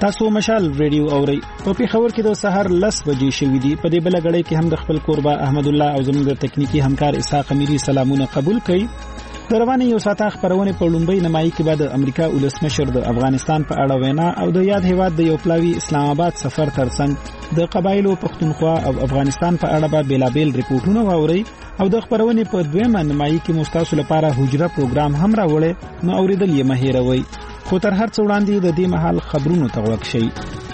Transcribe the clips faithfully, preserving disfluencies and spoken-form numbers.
تاسو مشال ریډیو اورئ په پیښور کې د سحر لس بجې شوې دي. په دې بل غړې کې هم د خپل کوربه احمد الله او زموږ تکنیکی همکار اسحاق امیری سلامونه قبول کړي. د روانې یو ساعته خبرونه په لومبۍ نمایي کې بعد امریکا ولسمشر د افغانستان په اړه وینا او د یاد هیواد د یو پلاوی اسلام آباد سفر ترڅنګ د قبایلو پښتونخوا او افغانستان په اړه به بیلابیل ریپورتونه واوري او د خبرونه په دویمه نمایي کې مستاسو لپاره حجره پروګرام هم راوړي. نو اوریدل یې مهیروي خو تر هر څه وړاندې د دې مهال خبرونو ته وګورئ شي.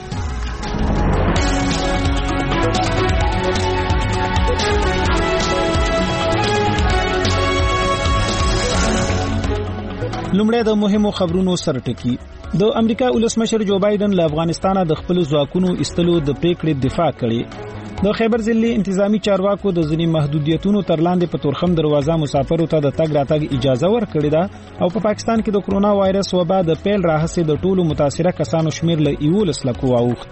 لومړی د مهمو خبرونو سرټکی. د امریکا ولسمشر جو بایدن له افغانستانه د خپل ځواکونو ایستلو د پریکړې دفاع کړې. د خیبر ضلعي انتظامی چارواکو د ځینې محدودیتونو تر لاندې په تورخم دروازه مسافرو ته د تګ راتګ اجازه ورکړې ده او په پاکستان کې د کرونا وایرس وبا د پیل راهیسې د ټولو متاثره کسانو شمیر له یولس لکو واوښت.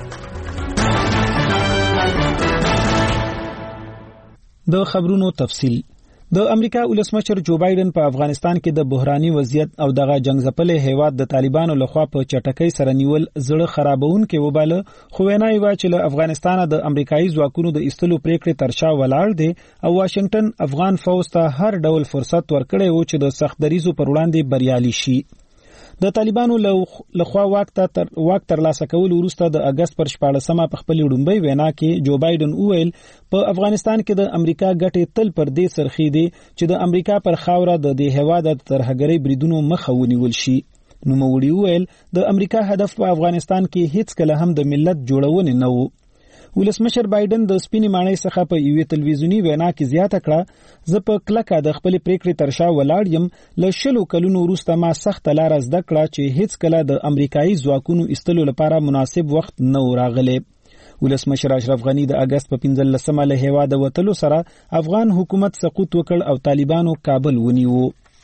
د خبرونو تفصیل. د امریکا ولسمشر جو بایدن په افغانستان کې د بحراني وضعیت او دغه جنگ ځپلې هیواد د طالبانو لخوا په چټکۍ سره نیول زړه خرابون کې وباله خو وینا یې وا چې له افغانستانه د امریکایي ځواکونو د ایستلو پریکړې ترشا ولاړ دي او واشنگټن افغان فوج ته هر ډول فرصت ورکړي و چې د سخت دریزو پر وړاندې بریالي شي. د طالبانو لخوا واک تر واک تر لاسه کول وروسته د اگست پر شپاړسمه په خپل وډمبۍ وینا کې جو بایدن وویل په افغانستان کې د امریکا ګټې تل پر دې سرخې دي چې د امریکا پر خاوره د دې هیواد د ترهګرۍ بریدونو مخه ونیول شي. نو موړي وویل د امریکا هدف په افغانستان کې هیڅ کله هم د ملت جوړونه نه و. ولسمشر بایدن د سپینې ماڼۍ څخه په یوې تلویزیونی وینا کې زیاته کړه زه په کلکه د خپل پریکړې ترشا ولاړ یم. له شلو کلونو وروسته ما سخت لار زده کړه چې هیڅ کله د امریکایي ځواکونو ایستلو لپاره مناسب وخت نه راغلی. ولسمشر اشرف غنی د اگست په پنځلسمه له هیواده وتلو سره افغان حکومت سقوط وکړ او طالبانو کابل ونیو.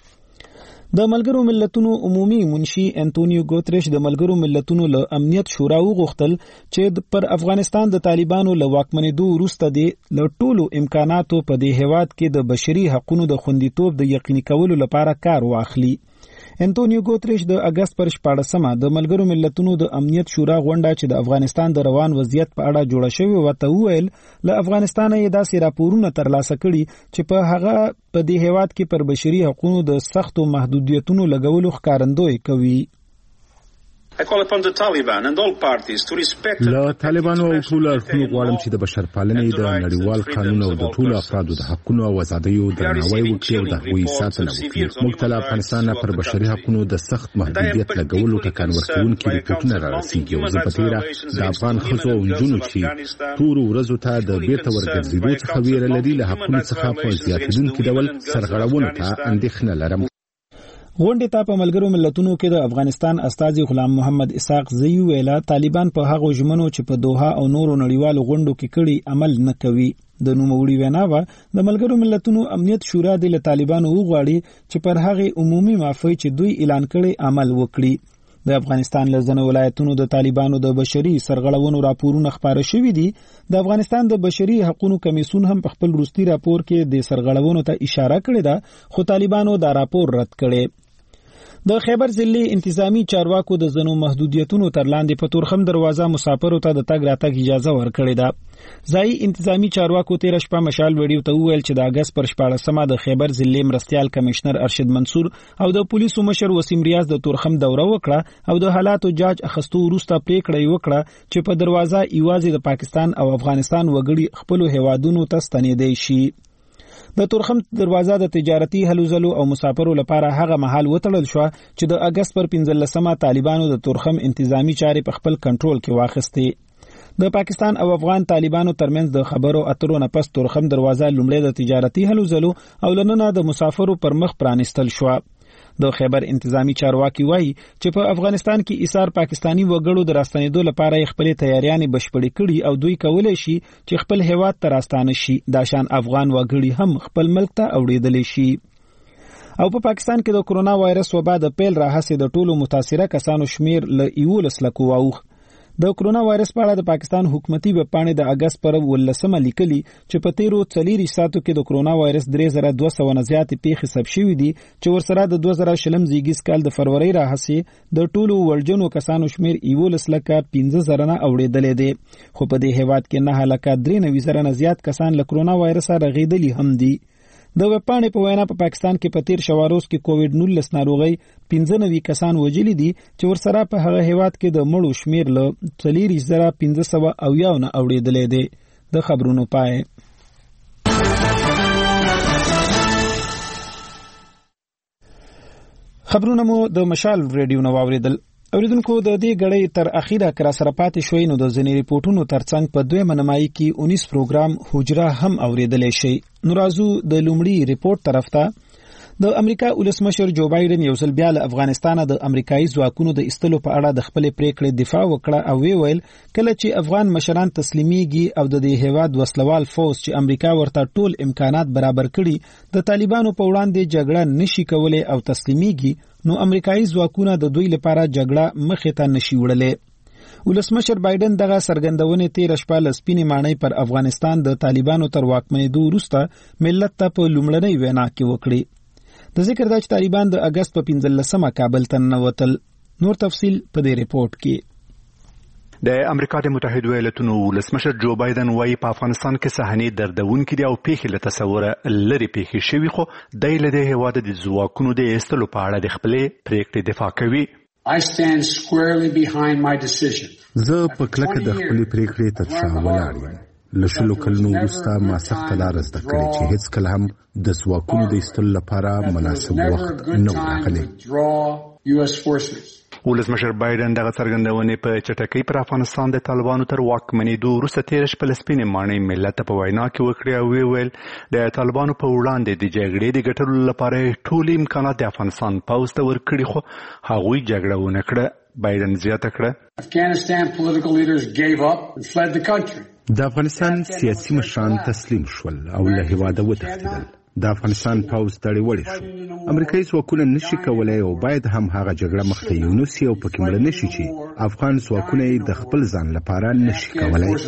د ملګرو ملتونو عمومي منشي انټونیو ګوتریش د ملګرو ملتونو له امنیت شورا وغوښتل چې پر افغانستان د طالبانو له واکمنېدو وروسته د ټولو امکاناتو په دې هیواد کې د بشري حقوقو د خوندیتوب د یقیني کولو لپاره کار واخلي. انټونیو ګوتریش د اگست پر شپاړسمه د ملګرو ملتونو د امنیت شورا غونډه چې د افغانستان د روان وضعیت په اړه جوړه شوې و ته وویل له افغانستان یې داسې راپورونه ترلاسه کړي چې په هغه په دې هیواد کې پر بشري حقوقو د سختو محدودیتونو لګولو ښکارندوی کوي. I call upon the Taliban and all parties to respect له طالبانو او ټول اړخونو غواړم چې د بشرپالنې د نړیوال قانون او د ټولو افرادو د حقوقو او آزادیو درناوی وکړي او د هغوی ساتنه وکړي. موږ ته له افغانستان پر بشري حقوقو د سخت محدودیت لګولو ټکان ورکوونکي ریپورتونه رارسېږي او زه په تېره د افغان ښځو او نجونو چې تورو ورځو ته د بیرته ورګرځېدو څخه ویره لري له حقونو څخه په زیاتېدونکي ډول سرغړونو ته اندېښنه لرم. غونډې ته په ملګرو ملتونو کې د افغانستان استازي غلام محمد اسحاق زئی ویلا طالبان په هغه ژمنو چې په دوحه او نورو نړیوالو غونډو کې کړي عمل نه کوي. د نوموړي وینا و د ملګرو ملتونو امنیت شورا د طالبانو وغواړي چې پر هغه عمومي معافي چې دوی اعلان کړي عمل وکړي. د افغانستان لزنه ولایتونو د طالبانو د بشري سرغړونو راپورونه خبره شوې دي. د افغانستان د بشري حقوقو کمیسیون هم په خپل وروستي راپور کې د سرغړونو ته اشاره کړې ده خو طالبانو دا راپور رد کړي. د خیبر ضلعي انتظامی چارواکو د زنو محدودیتونو تر لاندې په تورخم دروازه مسافرو ته د تګ راتګ اجازه ورکړې ده. ځای انتظامی چارواکو تیر شپه مشال ویډیو ته وویل چې د اگست پر شپاړسمه د خیبر ضلعي مرستيال کمشنر ارشد منصور او د پولیسو مشر وسیم ریاض د تورخم دوره وکړه او د حالاتو جاج اخستو وروسته پریکړه وکړه چې په دروازه ایوازي د پاکستان او افغانستان وګړي خپل هیوادونو ته ستنېدای شي. د تورخم دروازه د تجارتي هلوځلو او مسافرو لپاره هغه محل وتړل شو چې د اگست پر پنځلسمه طالبانو د تورخم انتظامی چارې په خپل کنټرول کې واخیستې. د پاکستان او افغان طالبانو ترمنځ د خبرو اترو نه پس تورخم دروازه لومړی د تجارتي هلوځلو او لننه د مسافرو پر مخ پرانستل شو. د خیبر انتظامی چارواکي وایي چې په افغانستان کې ایثار پاکستانی وګړو د راستنېدو لپاره خپل تیاریانې بشپړې کړي او دوی کولای شي چې خپل هیواد ته راستانه شي. دا شان افغان وګړي هم خپل ملک ته اوړېدلی شي. او په پاکستان کې د کرونا وایرس وبا د پیل راهیسې د ټولو متاثره کسانو شمیر له یولس لکو واوښت. د کرونا وایرس په اړه د پاکستان حکومتي ویب پاڼې د اگست پر ولسمه لیکلي چې په تیرو څلورو ساعتو کې د کرونا وایرس درې زره دوه سوه نه زیاتې پیښې ثبت شوې دي چې ورسره د دوه زره شلم زیږیز کال د فروری راهیسې د ټولو ورجنو کسانو شمیر یولس لکه پنځه زره نه اوړېدلی دی، خو په دې هیواد کې نه لکه درې نوي زره نه زیات کسان له کرونا وایرس رغېدلي هم دي. د ویب پاڼې په وینا په پاکستان کې په تیر شواروز کې کووډ نولس ناروغي پنځه نوي کسان وژلي دي چې ورسره په هغه هیواد کې د مړو شمیر له څلور زره پنځه سوه اویا نه اوړېدلی دی. د خبرونو پای. خبرونه مو د مشال ریډیو نو واوریدل. اوریدونکو د دې غړې تر اخیره کرا سره پاتې شوي نو د ځینې ریپورتونو ترڅنګ په دویمه نمایي کې اونیس پروګرام حجره هم اوریدلای شي. نو راځو د لومړي ریپورت طرف ته. د امریکا ولسمشر جو بایدن یو ځل بیا له افغانستان د امریکایي ځواکونو د ایستلو په اړه د خپل پریکړې دفاع وکړه او وی ویل کله چې افغان مشران تسلیمیږي او د دې هیواد وسلوال فوج چې امریکا ورته ټول امکانات برابر کړي د طالبانو په وړاندې جګړه نشي کولای او تسلیمیږي نو امریکایي ځواکونه د دوی لپاره جګړه مخې ته نشي وړلای. ولسمشر بایدن دغه سرګندونې تیر شپه له سپینې ماڼۍ پر افغانستان د طالبانو تر واکمنېدو وروسته ملت ته په لومړنۍ وینا کې وکړي. د ذکر دا چې طالبان د اگست په پنځلسمه کابل ته ننوتل. نور تفصیل په دې ریپورت کې. د امریکا د متحده ایالاتونو ولسمشر جو بایدن وايي په افغانستان کې صحنې دردونکې دي او پیښې له تصوره لرې پیښې شوي، خو د له دې هیواد د ځواکونو د ایستلو په اړه د خپلې پریکړې دفاع کوي. I stand squarely behind my decision. زه په کلکه د خپلې پریکړې تر شا ولاړ یم. له شلو کلونو وروسته ما سخته لاره زده کړې چې هیڅ کله هم د ځواکونو د ایستلو لپاره مناسب وخت نه و راغلی. ولسمشر بایدن دغه څرګندونې په چټکۍ پر افغانستان د طالبانو تر واکمنېدو وروسته تېره شپه له سپینې ماڼۍ ملت ته په وینا کې وکړې او ویې ویل د طالبانو په وړاندې د جګړې د ګټلو لپاره ټول امکانات د افغانستان پوځ ته ورکړي، خو هغوی جګړه ونه کړه. بایدن زیاته کړه Afghanistan political leaders gave up and fled the country. د افغانستان سیاسي مشران تسلیم شول او له هیواده وتښتېدل. د افغانستان پوځ تړي وړي شو. امریکایي ځواکونه نشي کولای او باید هم هغه جګړه مخته یونسي او پکې مړه نشي چې افغان ځواکونه د خپل ځان لپاره نشي کولای.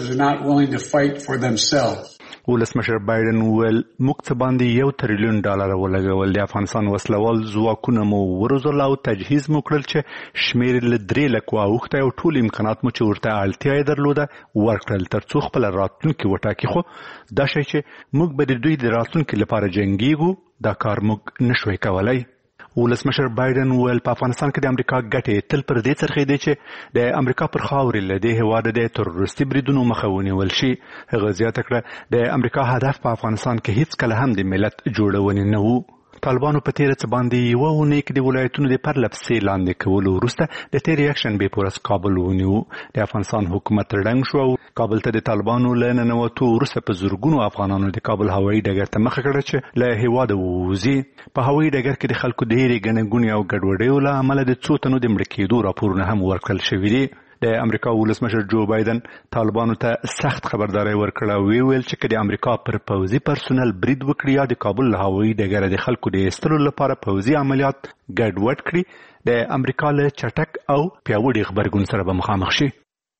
ولسمشر بایدن ویل موږ څه باندې یو تریلیون ډالر ولګول، د افغانستان وسلوال ځواکونه مو وروزل او تجهیز مو کړل چې شمیر له درې لکو اوښته او ټول امکانات مو چې ورته اړتیا یې درلوده ورکړل ترڅو خپل راتلونکي وټاکي، خو دا شی چې موږ به د دوی د راتلونکي لپاره جنګیږو دا کار موږ نشوی کولای. ولسمشر بایدن ویل په افغانستان کې د امریکا ګټې تل پر دې څرخېدې چې د امریکا پر خاورې له دې هېواده د تروریستي بریدونو مخه ونیول شي. هغه زیاته کړه د امریکا هدف په افغانستان کې هیڅ کله هم د ملت جوړونې نه و. طالبانو په تیره څه باندې یوه اونۍ کې د ولایتونو د پرله پسې لاندې کولو وروسته د تېرې یکشنبې په ورځ کابل ونیو. د افغانستان حکومت ړنګ شو او کابل ته د طالبانو له ننوتو وروسته په زرګونو افغانانو د کابل هوایي ډګر ته مخه کړه چې له هېواده ووځي. په هوایي ډګر کې د خلکو ډېرې ګڼې ګوڼې او ګډوډیو له امله د څو تنو د مړه کېدو راپورونه هم ورکړل شوي دي. د امریکا ولسمشر جو بایدن طالبانو ته سخت خبرداری ورکړه او وی ویل چې د امریکا پر پوځي پرسونل برید وکړي یا د کابل له هوایي ډګره د خلکو د ایستلو لپاره پوځي عملیات ګډوډ کړي د امریکا له چټک او پیاوړي غبرګون سره به مخامخ شي.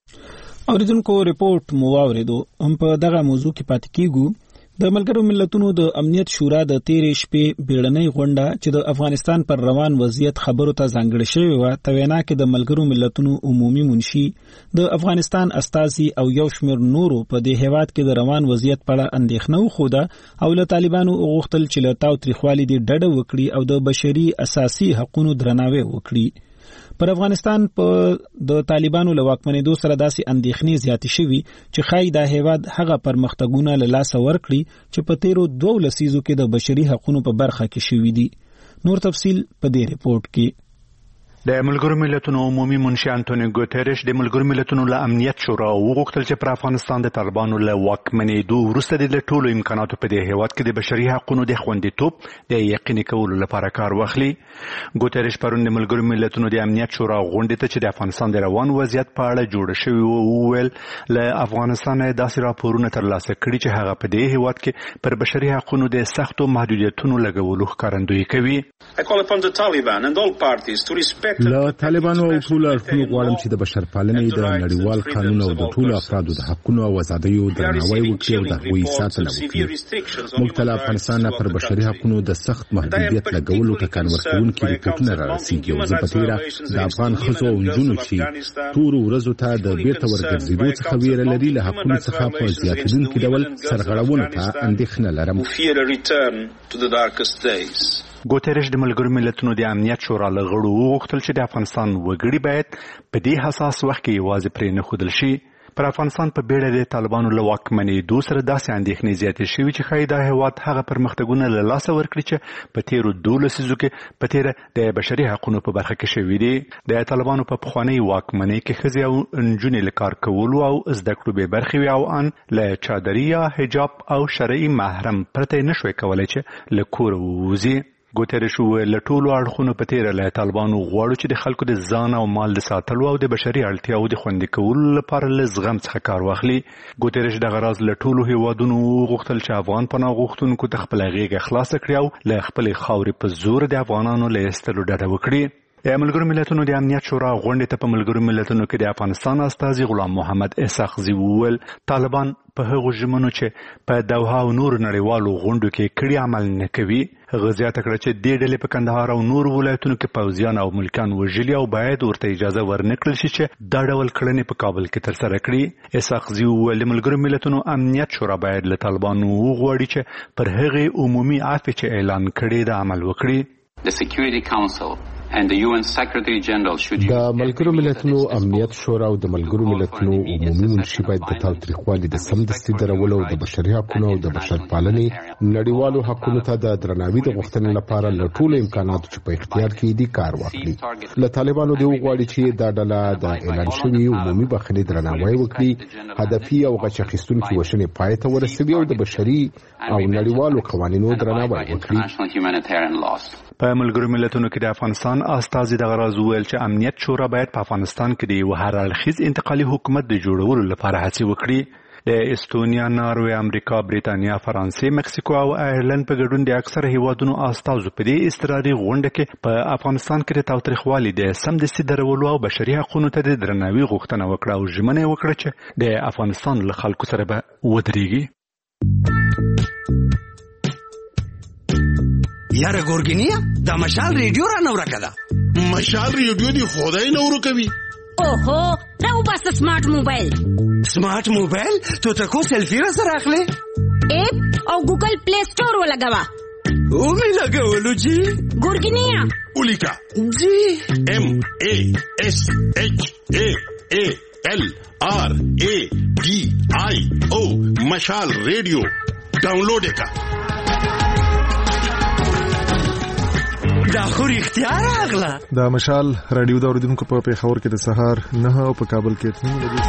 اوریدونکو ریپورت مو واوریدو. هم په دغه موضوع کې پاتې کیږو. د ملګرو ملتونو د امنیت شورا د تیرې شپې بیړنۍ غونډه چې د افغانستان پر روان وضعیت خبرو ته ځانګړې شوې وه په وینا کې د ملګرو ملتونو عمومي منشي د افغانستان استازي او یو شمېر نورو په دې هیواد کې د روان وضعیت په اړه اندېښنه وښوده او له طالبانو وغوښتل چې له تاوتریخوالي دې ډډه وکړي او د بشري اساسي حقوقو درناوی وکړي. پر افغانستان په د طالبانو له واکمنېدو سره داسې اندېښنې زیاتې شوي چې ښایي دا هیواد هغه پرمختګونه له لاسه ورکړي چې په تیرو دوو لسیزو کې د بشري حقوقو په برخه کې شوي دي. نور تفصیل په دې ریپورت کې. د ملګرو ملتونو عمومي منشي انټونیو ګوتریش د ملګرو ملتونو له امنیت شورا وغوښتل چې پر افغانستان د طالبانو له واکمنېدو وروسته د ټولو امکاناتو په دې هیواد کې د بشري حقوقو د خوندیتوب د یقیني کولو لپاره کار واخلي. ګوتریش پرون د ملګرو ملتونو د امنیت شورا غونډې ته چې د افغانستان د روان وضعیت په اړه جوړ شوی و وویل له افغانستان داسې راپورونه ترلاسه کړي چې هغه په دې هیواد کې پر بشري حقوقو د سختو محدودیتونو لګولو ښکارندویي کوي. I call upon the Taliban and all parties to respect له طالبانو او ټول اړخونو غواړم چې د بشرپالنې د نړیوال قانون او د ټول افرادو د حقوقو او آزادیو درناوی وکړي او د هغوی ساتنه وکړي. موږ ته افغانستان پر بشري حقوقو د سخت محدودیت لګولو ټکان ورکوونکي ریپورتونه رارسېږي او زه په تیره د افغان ښځو او نجونو چې تورو ورځو ته د بیرته ورګرځېدو څخه ویره لري له حقوقو څخه په زیاتېدونکي ډول سرغړونو ته اندېښنه لرم. ګوتریش د ملګرو ملتونو د امنیت شورا له غړو وغوښتل چې د افغانستان وګړي باید په دې حساس وخت کې یوازې پرې نه ښودل شي. پر افغانستان په بیړه د طالبانو له واکمنېدو سره داسې اندېښنې زیاتې شوي چې ښایي دا هېواد هغه پرمختګونه له لاسه ورکړي چې په تېرو دوو لسیزو کې په تېره د بشري حقونو په برخه کې شوي دي. د طالبانو په پخوانۍ واکمنۍ کې ښځې او نجونې له کار کولو او زده کړو بې برخې وي او ان له چادري یا حجاب او شرعي محرم پرته یې نشوی کولی چې له کوره ووځي. ګوتریش وویل له ټولو اړخونو په تېره له طالبانو غواړو چې د خلکو د ځان او مال د ساتلو او د بشري اړتیاو د خوندي کولو لپاره له زغم څخه کار واخلي. ګوتریش دغه راز له ټولو هیوادونو وغوښتل چې افغان پناه غوښتونکو ته خپله غېږه خلاصه کړي او له خپلې خاورې په زور د افغانانو له ایستلو ډډه وکړي. د ملګرو ملتونو د امنیت شورا غونډې ته په ملګرو ملتونو کې د افغانستان استازي غلام محمد اسحاقزي وویل طالبان په هغو ژمنو چې په دوحه او نورو نړیوالو غونډو کې کړي عمل نه کوي. هغه زیاته کړه چې دې ډلې په کندهار او نورو ولایتونو کې پوځیان او ملکیان وژلي او باید ورته اجازه ورنکړل شي چې دا ډول کړنې په کابل کې ترسره کړي. اسحاقزي وویل د ملګرو ملتونو امنیت شورا باید له طالبانو وغواړي چې پر هغې عمومي عفو چې اعلان کړي د عمل وکړي. The Security Council and the U N Secretary General should use د ملګرو ملتونو امنیت شورا او د ملګرو ملتونو عمومي منشي باید د تاوتریخوالي د سمدستي درولو او د بشري حقوقو او د بشرپالنې نړیوالو حقوقو ته د درناوي د غوښتنې لپاره له ټولو امکاناتو چې په اختیار کې دي کار واخلي. له طالبانو دی وغواړي چې دا ډله د اعلان شوي عمومي بخښنې درناوی وکړي، هدفي او غچ اخیستونکي وژنې پای ته ورسوي او د بشري او نړیوالو قوانینو درناوی وکړي. په ملګرو ملتونو کې د افغانستان استازي دغه راز وویل چې امنیت شورا باید په افغانستان کې د یو هر اړخیز انتقالي حکومت د جوړولو لپاره هڅې وکړي. د استونیا، ناروې، امریکا، بریتانیا، فرانسې، مکسیکو او آیرلند په ګډون د اکثره هیوادونو استازو په دې اضطراري غونډه کې په افغانستان کې د تاوتریخوالي د سمدستي درولو او بشري حقوقو ته د درناوي غوښتنه وکړه او ژمنه یې وکړه چې د افغانستان له خلکو سره به ودرېږي. یاره ګورګینیا دا مشال ریډیو را نو راکړه. مشال ریډیو دی خدای نو ورکوي. اوهو دا وبس سمارټ موبایل. سمارټ موبایل ته تاسو سیلفي را سره اخلي؟ اپ او ګوګل پلی سٹور ولګوا. او می لګولو جی ګورګینیا ولیکا جی ام ا اس اچ ا ا ال ار ا ډي آی او مشال ریډیو ډاونلوډ وکړه. دا خو رښتیا راغله. دا مشال رادیو د اوریدونکو په پیښور کې د سهار نه او په کابل کې اته بجې.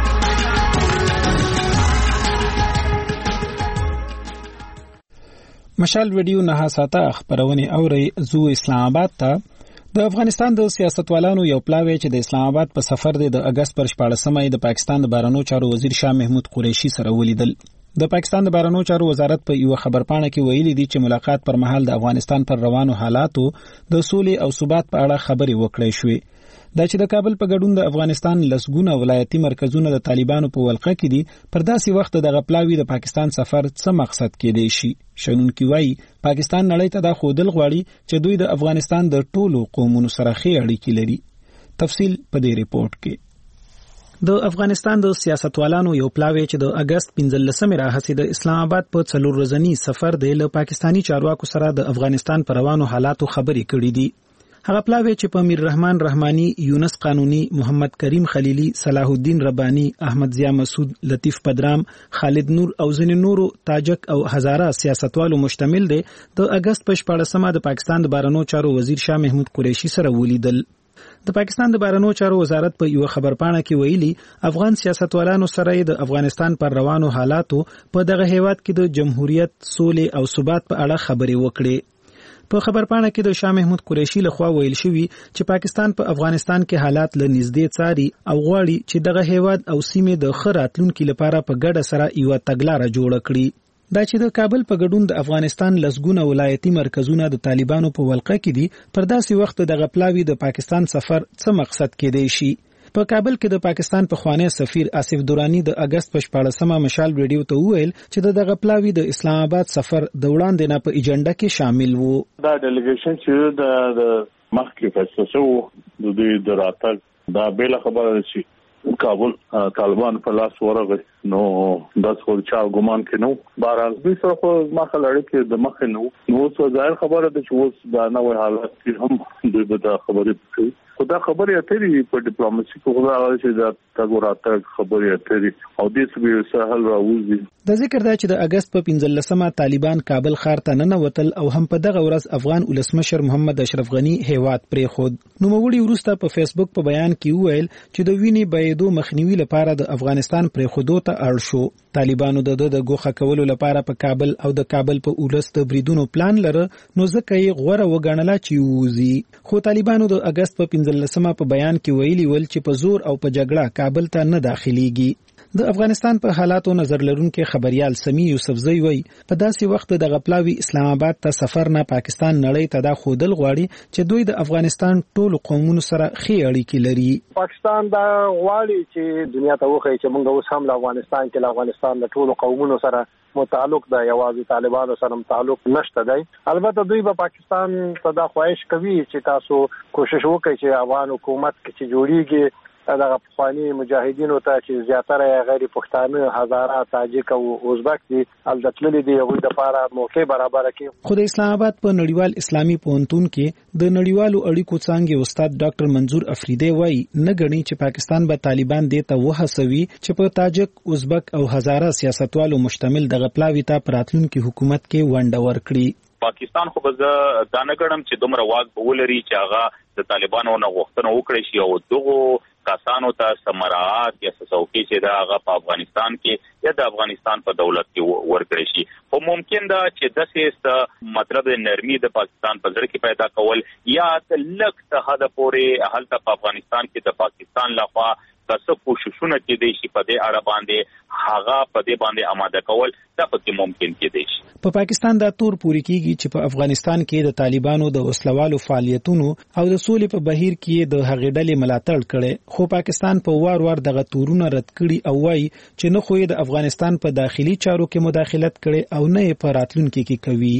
مشال رادیو نه ساته خبرونه اوري زو اسلام آباد ته. د افغانستان د سیاستوالانو یو پلاوی چې د اسلام آباد په سفر دی د اگست پر شپاړسمه د پاکستان د بهرنیو چارو وزیر شاه محمود قریشي سره ولیدل. د پاکستان د بهرنیو چارو وزارت په یو خبرپاڼه کې ویلي دي چې ملاقات پر مهال د افغانستان پر روانو حالاتو د سولې او ثبات په اړه خبرې وکړې شوې. دا چې د کابل په ګډون د افغانستان لسګونه ولایتي مرکزونه د طالبانو په ولقه کې دي، پر داسې وخت دغه پلاوی د پاکستان سفر څه مقصد کېدی شي؟ شنونکي وایي پاکستان نړۍ ته دا ښودل غواړي چې دوی د افغانستان د ټولو قومونو سره ښې اړیکې لري. تفصیل په دې ریپورت کې. د افغانستان د سیاستوالانو یو پلاوی چې د اگست پنځلسمې راهیسې د اسلام آباد په څلور ورځني سفر دی له پاکستانی چارواکو سره د افغانستان پر روانو حالاتو خبرې کړې دي. هغه پلاوی چې په امیر رحمان رحمانی، یونس قانونی، محمد کریم خلیلی، صلاح الدین ربانی، احمد ضیا مسعود، لطیف پدرام، خالد نور او ځینې نورو تاجک او هزاره سیاستوالو مشتمل دی، د اگست په شپاړسمه د پاکستان د بهرنیو چارو وزیر شاه محمود قریشي سره ولیدل. د پاکستان د بهرنیو چارو وزارت په یو خبرپاڼه کې ویلي افغان سیاستوالانو سره د افغانستان پر روانو حالاتو په دغه هیواد کې د جمهوریت، سولې او ثبات په اړه خبرې وکړې. په خبرپاڼه کې د شاه محمود قریشي لخوا ویل شوی چې پاکستان په افغانستان کې حالات له نږدې څاري او غواړي چې دغه هیواد او سیمه د ښه راتلونکي لپاره په ګډه سره یو تګلارې جوړ کړي. دا چې د کابل په ګډون د افغانستان لسګونه ولایتي مرکزونه د طالبانو په ولقه کې دي، پر داسې وخت د غپلاوي د پاکستان سفر څه مقصد کېدی شي؟ په کابل کې د پاکستان پخوانی سفیر آصف درانی د اگست په شپاړسمه مشال ریډیو ته وویل چې د غپلاوي د اسلام آباد سفر د وړاندې نه په ایجنډا کې شامل وو. دا ډیلیګیشن چې د مخکې فیصله شو د دې د راتګ دا بیل خبره شي کابل طالبان په لاس ورغی، نو داس خو چا ګمان کې نو بهرحال دوی سره خو مخه لړۍ کې د مخه نو نو څه ظاهر خبره ده چې اوس دا نوې حالات کې هم دوی به دا خبرې کوي. خدا خبرې اترې په ډیپلوماسي کې خدا هغه چې دا تاسو راته خبرې اترې او دې څه به سهل راوځي. د ذکر دا چې د اگست په پنځلسمه طالبان کابل ښار ته ننوتل او هم په دغه ورځ افغان ولسمشر محمد اشرف غنی هیواد پرې خود. نو موړي وروسته په فیسبوک په بیان کې وویل چې د ویني بېدو مخنیوي لپاره د افغانستان پرې خودو ته اړ شو. طالبانو د د ګوخه کولو لپاره په کابل او د کابل په اولس د بریدونو پلان لره، نو ځکه یې غوړه وګڼله چې ووزي. خو طالبانو د اگست په پنځلسمه په بیان کې ویلي ول چې په زور او په جګړه کابل ته نه داخليږي. د افغانستان په حالاتو نظر لرونکي خبريال سمي یوسفزئی وای په داسې وخت د غپلاوي اسلام آباد ته سفر نه پاکستان نړۍ ته دا خودل غواړي چې دوی د افغانستان ټولو قومونو سره ښې اړیکې لري. پاکستان دا غواړي چې دنیا ته وښایي چې موږ اوس هم له افغانستان کې له افغانستان د ټولو قومونو سره متعلق ده، یوازې طالبانو سره تعلق نشته دی. البته دوی په پاکستان ته دا خواهش کوي چې تاسو کوشش وکړئ چې افغان حکومت کې چې جوړیږي دغه پخوانی مجاهدینو ته چې زیاتره غیر پښتانه، هزاره، تاجک او ازبک دي الدتللي دي هغوی د لپاره موقع برابر کړي. خو د اسلام آباد په نړیوال اسلامي پوهنتون کې د نړیوالو اړیکو څانګې استاد ډاکټر منظور افریدی وایي نه غني چې پاکستان به طالبان دې ته وهڅوي چې په تاجک، ازبک او هزاره سیاستوالو مشتمل د غپلاوي ته پراتلونکي حکومت کې ونډه ورکړي. پاکستان خو به دا نه ګڼم چې دومره واک ولري چې هغه د طالبانو نه غوښتنه وکړي شي او دغه کسانو ته سمراعات یا څوکۍ چې دا هغه په افغانستان کې یا د افغانستان په دولت کې ورکړي شي. خو ممکن ده چې داسې مطلب نرمي د پاکستان په ځړ کې پیدا کول یا لږ څه حد پورې هلته په افغانستان کې د پاکستان لخوا تاسو کوششونه کې دي چې په دې اړه باندې هغه په دې باندې آماده کول دا پکې ممکن کې دي. په پاکستان دا تور پوری کیږي چې په افغانستان کې د طالبانو د وسلوالو فعالیتونو او د سولې په بهیر کې د هغې ډلې ملاتړ کړي، خو پاکستان په وار وار دغه تورونه رد کړي او وايي چې نه خو د افغانستان په داخلي چارو کې مداخلت کړي او نه په راتلونکي کې کوي.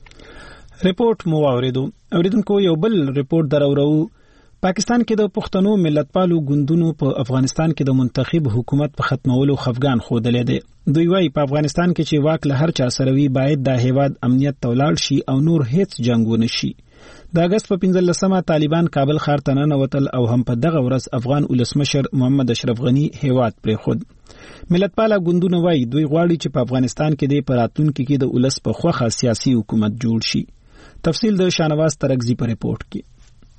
ریپورت مو واوریدو. اوریدونکو یو بل ریپورت درورو. پاکستان کې د پښتنو ملتپالو ګوندونو په افغانستان کې د منتخب حکومت په ختمولو خفګان خوده دي. دوی وايي په افغانستان کې چې واک له هر چا سره وي باید د هیواد امنیت تولاړ شي او نور هیڅ جنگ ونه شي. د اگست په پنځلسمه طالبان کابل ښار ته ننوتل او هم په دغه ورځ افغان ولسمشر محمد اشرف غنی هیواد پرې خود. ملتپاله ګوندونه وايي دوی غواړي چې په افغانستان کې د پراتونکو کې د ولس په خوخه سیاسي حکومت جوړ شي. تفصیل د شانواز ترغزی په ریپورت کې.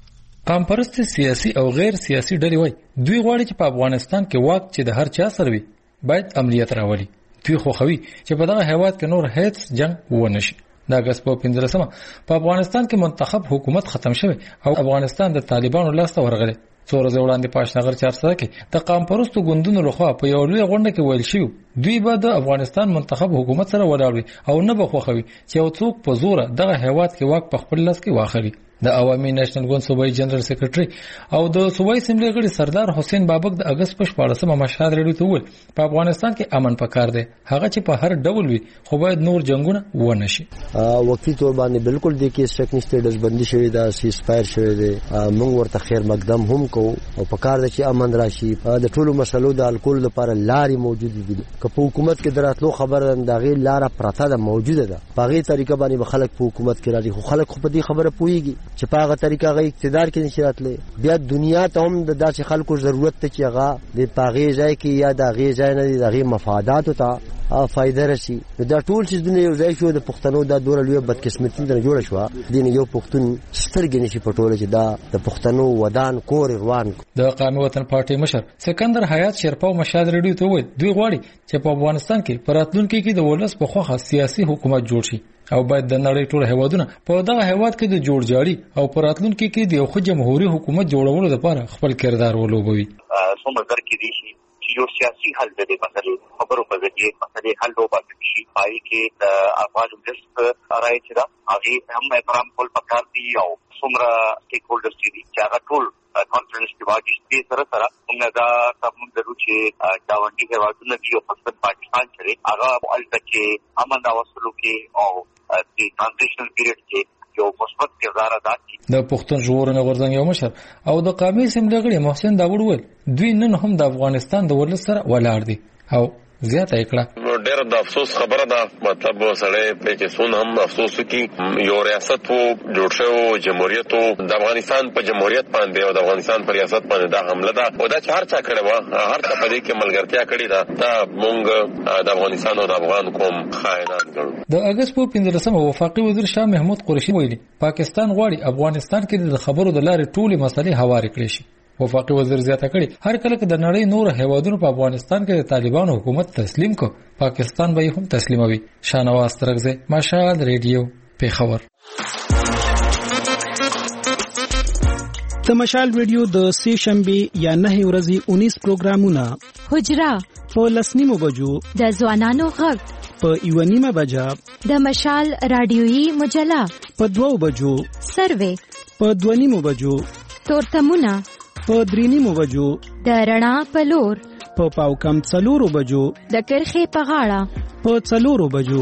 قام پرست سیاسي او غیر سیاسي ډلې وای دوی غواړي چې په افغانستان کې واک چې د هر چا سره وي باید امنیت راولي. دوی خوښوي چې په دغه هیواد کې نور هیڅ جنگ ونه شي. د اگست په پنځلسمه په افغانستان کې منتخب حکومت ختم شوی او افغانستان د طالبانو لاس ته ورغلی. څو ورځې وړاندې په اشنغر چارسده کې د قام پرستو ګوندونو لخوا په یو لوی غونډه کې ویل شوی دوی به د افغانستان منتخب حکومت سره ولاړ وي او نه به خوښوي چې یو څوک په زور دغه هیواد کې واک په خپل لاس کې واخلي. د عوامي نېشنل ګوند صوبایي جنرال سیکریټري او د صوبایي اسمبلی غړي سردار حسین بابک د اگست په شپاړسمه مشهد ریډیو ته وویل په افغانستان کې امن پکار دی، هغه چې په هر ډول وي خو باید نور جنگونه ونه شي. وقتی طور باندې بالکل د کې سټیکنیسټ ډزبندي شوی دا سیس فایر شوی دی، موږ ورته خیر مقدم هم کوو او پکار دی چې امن راشي. د ټولو مسلو د الکول لپاره لارې موجود دي که په حکومت کې دراتلو خبره دغه لار پرته ده موجوده ده په هغه طریقه باندې خلک په حکومت کې راځي. خو خلک خو په دې خبره پوهیږي چې په هغه طریقه غي اقتدار کې نشي راتلې. بیا دنیا ته هم د داسې خلکو ضرورت ته چې هغه د پاغي ځای کې یا د غي ځای نه د غي مفادات ته فائدہ رسی. دا ټول چې دنیا یو ځای شو د پښتنو د دوره لوی بدقسمتي نه جوړ شو. دین یو پښتون سترګې نشي پټول چې دا د پښتنو ودان کور روان. د قومي وطن پارټي مشر سکندر حیات شرپاو مشاد ریډیو ته وایي دوی غواړي چې په افغانستان کې پراتلونکو کې د ولس په خوخه سیاسي حکومت جوړ شي او باید د نړۍ ټول هیوادونه په دغه هیواد کې د جوړجاړي او پراتلونکو کې د یو خو جمهوریت حکومت جوړولو لپاره خپل کردار ولوبوي. څومره درکې دي یو سیاسي حل د مسلې خبرو په ځای مسلې حل وباسي شي پای کې د افغان ولس راځي چې دا هغه هم احترام کول پکار دي او څومره سټیک هولډرز دي چې هغه ټول کانفرنس کې واجب دي سره سره موږ دا کوم درو چې دا وندي هوادونه دی او خاصه پاکستان سره هغه البته چې امن اوسلو کې او د ترانزیشنل پیریډ کې یو مثبت کردار ادا کړي. د پښتون ژغورنې غورځنګ یو مشر او د قومي سیمې غړي محسن داوود وویل دوی نن هم د افغانستان د ولس سره ولاړ دي او زیاته کړه. ډېر د افسوس خبره ده، مطلب سره په کې سون هم افسوس کی یو ریاست وو جوړ شو جمهوریت د افغانستان په جمهوریت باندې او د افغانستان پر ریاست باندې دا حمله ده او دا چار چا کړه وا هر څه په دې کې ملګرتیا کړې ده دا مونږ د افغانستان او د افغان قوم خائنان ګڼو. د اگست په پنځلسمه وفاقي وزیر شاه محمود قریشي ویلي پاکستان غواړي افغانستان کې د خبرو د لارې ټولې مسلې هوارې کړي شي. وفاقي وزیر زیاته کړي هر کله چې د نړۍ نور هیوادونو په افغانستان کې د طالبانو حکومت تسلیم کو پاکستان به هم تسلیموي. شانواز ترغزه مشال ریډیو پیښور. د مشال ریډیو د سه شنبه یا نه ورځې اونیس پروګرامونه حجرا په لسنیمو بجو د ځوانانو غږ په یونیمه بجا د مشال رادیويي مجله په دوو بجو سروي په دونیمو بجو تورتمونه په درینیمو بجو د رڼا په لور په پاو کم څلورو بجو د کرخې په غاړه په څلورو بجو.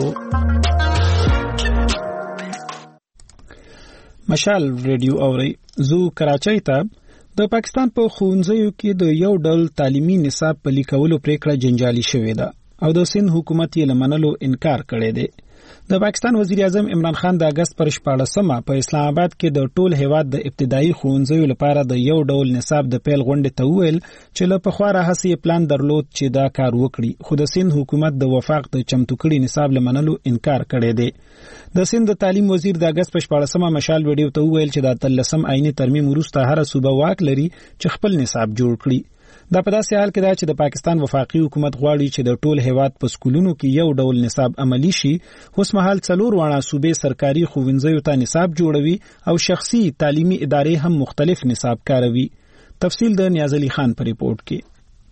مشال ریډیو اوري زو کراچۍ ته د پاکستان په ښوونځیو کې د یو ډول تعلیمي نصاب پلي کولو پریکړه جنجالي شوې ده او د سند حکومت یې لمنلو انکار کړی دی. د پاکستان وزیر اعظم عمران خان د اگست پر شپاړسمه په اسلام آباد کې د ټول هیواد د ابتدایي ښوونځیو لپاره د یو ډول نصاب د پیل غونډې ته وویل چې له پخوا راهیسې پلان درلود چې دا کار وکړي خو د سند حکومت د وفاق د چمتو کړي نصاب لمنلو انکار کړی دی. د سند د تعلیم وزیر د اگست په شپاړسمه مشال ویډیو ته وویل چې د اتلسم آئینی ترمیم وروسته هر صوبه واک لري چې خپل نصاب جوړ کړي. دا په داسې حال کې ده چې د پاکستان وفاقي حکومت غواړي چې د ټول هیواد په سکولونو کې یو ډول نصاب عملی شي. اوس مهال څلور واړه صوبې سرکاري ښوونځیو ته نصاب جوړوي او شخصي تعلیمي ادارې هم مختلف نصاب کاروي. تفصیل د نیاز علي خان په ریپورت کې.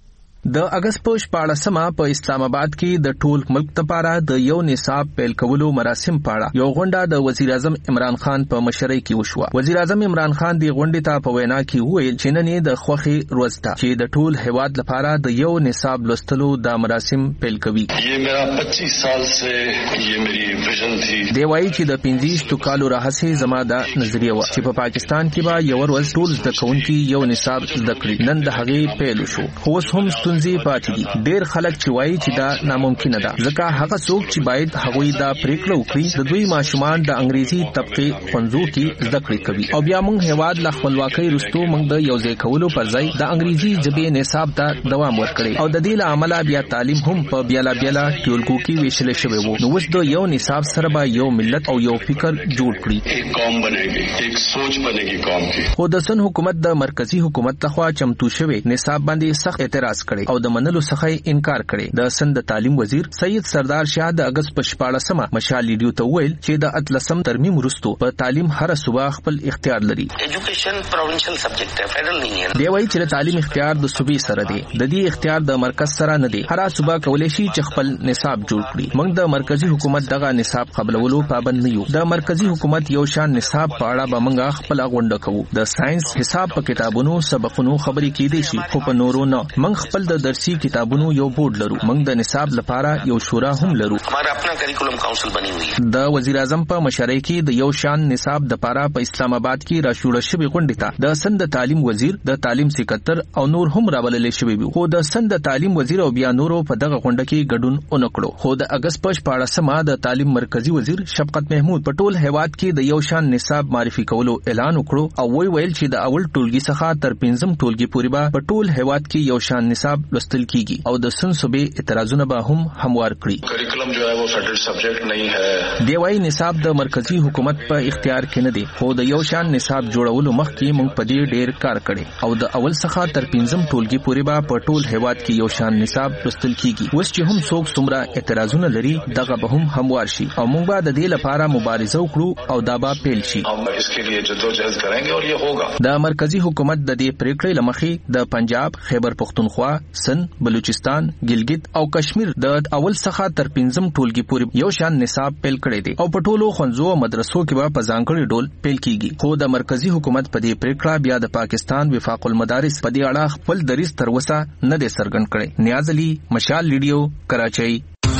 د اگست په شپاړسمه په اسلام آباد کې د ټول ملک لپاره د یو نصاب پیل کولو مراسم پاړه یو غونډه د وزیر اعظم عمران خان په مشرۍ کې وشوه. وزیر اعظم عمران خان د غونډې ته په وینا کې وویل چې نن د خوخي روز ده چې د ټول هیواد لپاره د یو نصاب لوستلو د مراسم پیل کوي. یہ میرا پچیس سال سے یہ میری ویژن تھی. دی وایي چې د پنځه کالو راهسې زما د نظریه و چې په پاکستان کې به یو ورځ ټول زده کوونکي یو نصاب زده کړي. نن د هغې پیل شو. خو هم ستونزې پاتې دي. ډېر خلک چې وایي چې دا ناممکنه ده ځکه هغه څوک چې باید هغوی دا پریکړه وکړي د دوی ماشومان د انګریزي طبقه ښوونځو کې زده کړې کوي او بیا موږ هیواد له خپلواکۍ وروسته موږ د یو ځای کولو پر ځای د انګریزي ژبې نصاب ته دوام ورکړي او د دې له امله بیا تعلیم هم په بیلا بیلا ټولګو کې ویشل شوی وو. نو اوس د یو نصاب سره به یو ملت او یو فکر جوړ کړي، ایک قوم بنېږي، ایک سوچ بنېږي قوم کې. خو د سن حکومت د مرکزی حکومت لخوا چمتو شوی نصاب باندې سخت اعتراض کړي او د منلو څخه انکار کړي. د سند تعلیم وزیر سید سردار شاه د اگست په شپاړسمه مشال ریډیو ته ویل چې د اتلسم ترمیم وروسته په تعلیم هر صوبه خپل اختیار لري. ایجوکیشن پروینشل سبجیکټ دی، فیډرل نه دی. دی وایي چې تعلیم اختیار د صوبې سره دی، د دې اختیار د مرکز سره نه دی. هر صوبه کولای شي چې خپل نصاب جوړ کړي. موږ د مرکزی حکومت دغه نصاب قبلولو پابند نه یو. د مرکزی حکومت یو شان نصاب په اړه به موږ خپل غونډه کوو. د ساينس حساب په کتابونو سبقونو خبرې کېدې شي خو په نورو نه. موږ خپل د درسي کتابونو یو بورډ لرو. موږ د نصاب لپاره یو شورا هم لرو. ہمارا اپنا کریکولم کونسل بنی ہوئی ہے. د وزیر اعظم په مشرۍ کې د یو شان نصاب د لپاره په اسلام آباد کې راشوړه شوی غونډه ته د سند تعلیم وزیر، د تعلیم سکرټر او نور هم راولل شوی وو. خو د سند تعلیم وزیر او بیا نورو په دغه غونډه کې ګډون اونکړو. خو د اگست په شپاړسمه د تعلیم مرکزی وزیر شفقت محمود په ټول هیواد کې د یو شان نصاب معرفي کولو اعلان وکړو او وی ویل چې د اول ټولګي څخه تر پنځم ټولګي پورې به په ټول هیواد کې یو شان نصاب لوستل کیږي او د سن صوبې اعتراضونه به هم هموار کړي. کریکولم جو ہے وہ فیڈرل سبجیکٹ نہیں ہے. دی وايي نصاب د مرکزی حکومت په اختیار کې نه دی، خو د یو شان نصاب جوړولو مخکې موږ په دې ډېر کار کړی او د اول څخه تر پنځم ټولګي پورې به په ټول هیواد کې یو شان نصاب لوستل کیږي. اوس چې هم څوک څومره اعتراضونه لري دغه به هم هموار شي او موږ به د دې لپاره مبارزه وکړو او دا به پیل شي. ہم اس کے لیے جدوجہد کریں گے اور یہ ہوگا. د مرکزی حکومت د دې پریکړې لمخې د پنجاب، خیبر پختونخوا، سند، بلوچستان، ګلګت او کشمیر د اول څخه تر پنځم ټولګي پورې یو شان نصاب پیل کړی دی او په ټولو ښوونځو او مدرسو کې به په ځانګړي ډول پیل کیږي. خو د مرکزی حکومت په دې پریکړه بیا د پاکستان وفاق المدارس په دې اړه خپل دریځ تر اوسه نه دی څرګند کړی. نیاز علي، مشال ریډیو، کراچۍ.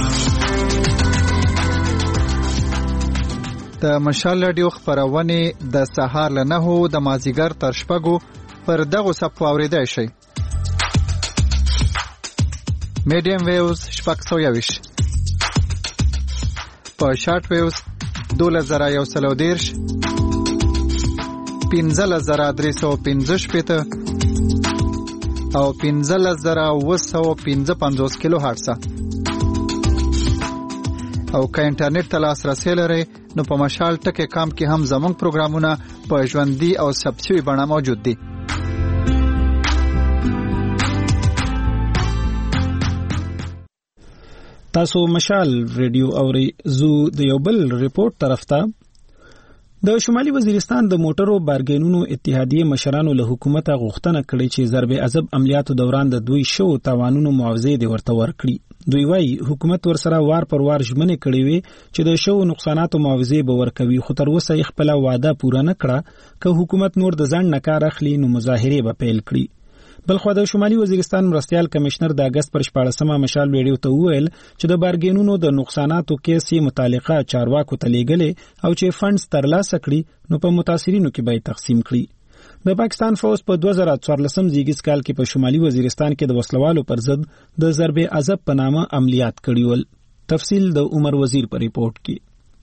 د مشال ریډیو خبرونه د سهار له نهو د مازیګر تر شپږو پر دغه صف اوریدای شي. میډیم ویوز شپږ سوه یویش، په شارټ ویوز دولس زره یو سل او دېرش، پنځلس زره درې سوه پنځه شپېته او پنځلس زره اوه سوه پنځه پنځوس کیلو هرټز. او که انټرنیټ ته لاسرسی لرئ نو په مشال ټکی کام کې هم زموږ پروګرامونه په ژوندۍ او ثبت شوي بڼه موجود دي. تاسو مشال ریډیو اورئ. زو د یو بل ریپورت طرف ته. د شمالي وزیرستان د موټرو بارګینونو اتحادیه مشرانو له حکومت غوښتنه کړې چې ضرب عذاب عملیاتو دوران د دوی شو تاوانونو معاوضه دي ورته ورکړي. دوی وايي حکومت ورسره وار پر وار ژمنې کړې وي چې د شو نقصاناتو معاوضه به ورکوي، خو تر اوسه یې خپل وعده پوره نه کړه. که حکومت نور د ځان نه کار اخلي نو مظاهره به پیل کړي. بلخو د شمالي وزیرستان مرستيال کمشنر د اگست پر شپاړسمه مشال ویډیو ته وویل چې د بارګینونو د نقصاناتو کیسې متعلقه چارواکو ته لیږلې او چې فندز ترلاسه کړي نو په متاثرینو کې به تقسیم کړي. د پاکستان فوج په دوه زره څوارلسم زیږیز کال کې په شمالي وزیرستان کې د وسلوالو پر ضد د ضرب عذاب په نامه عملیات کړي ول. تفصیل د عمر وزیر په ریپورت کې.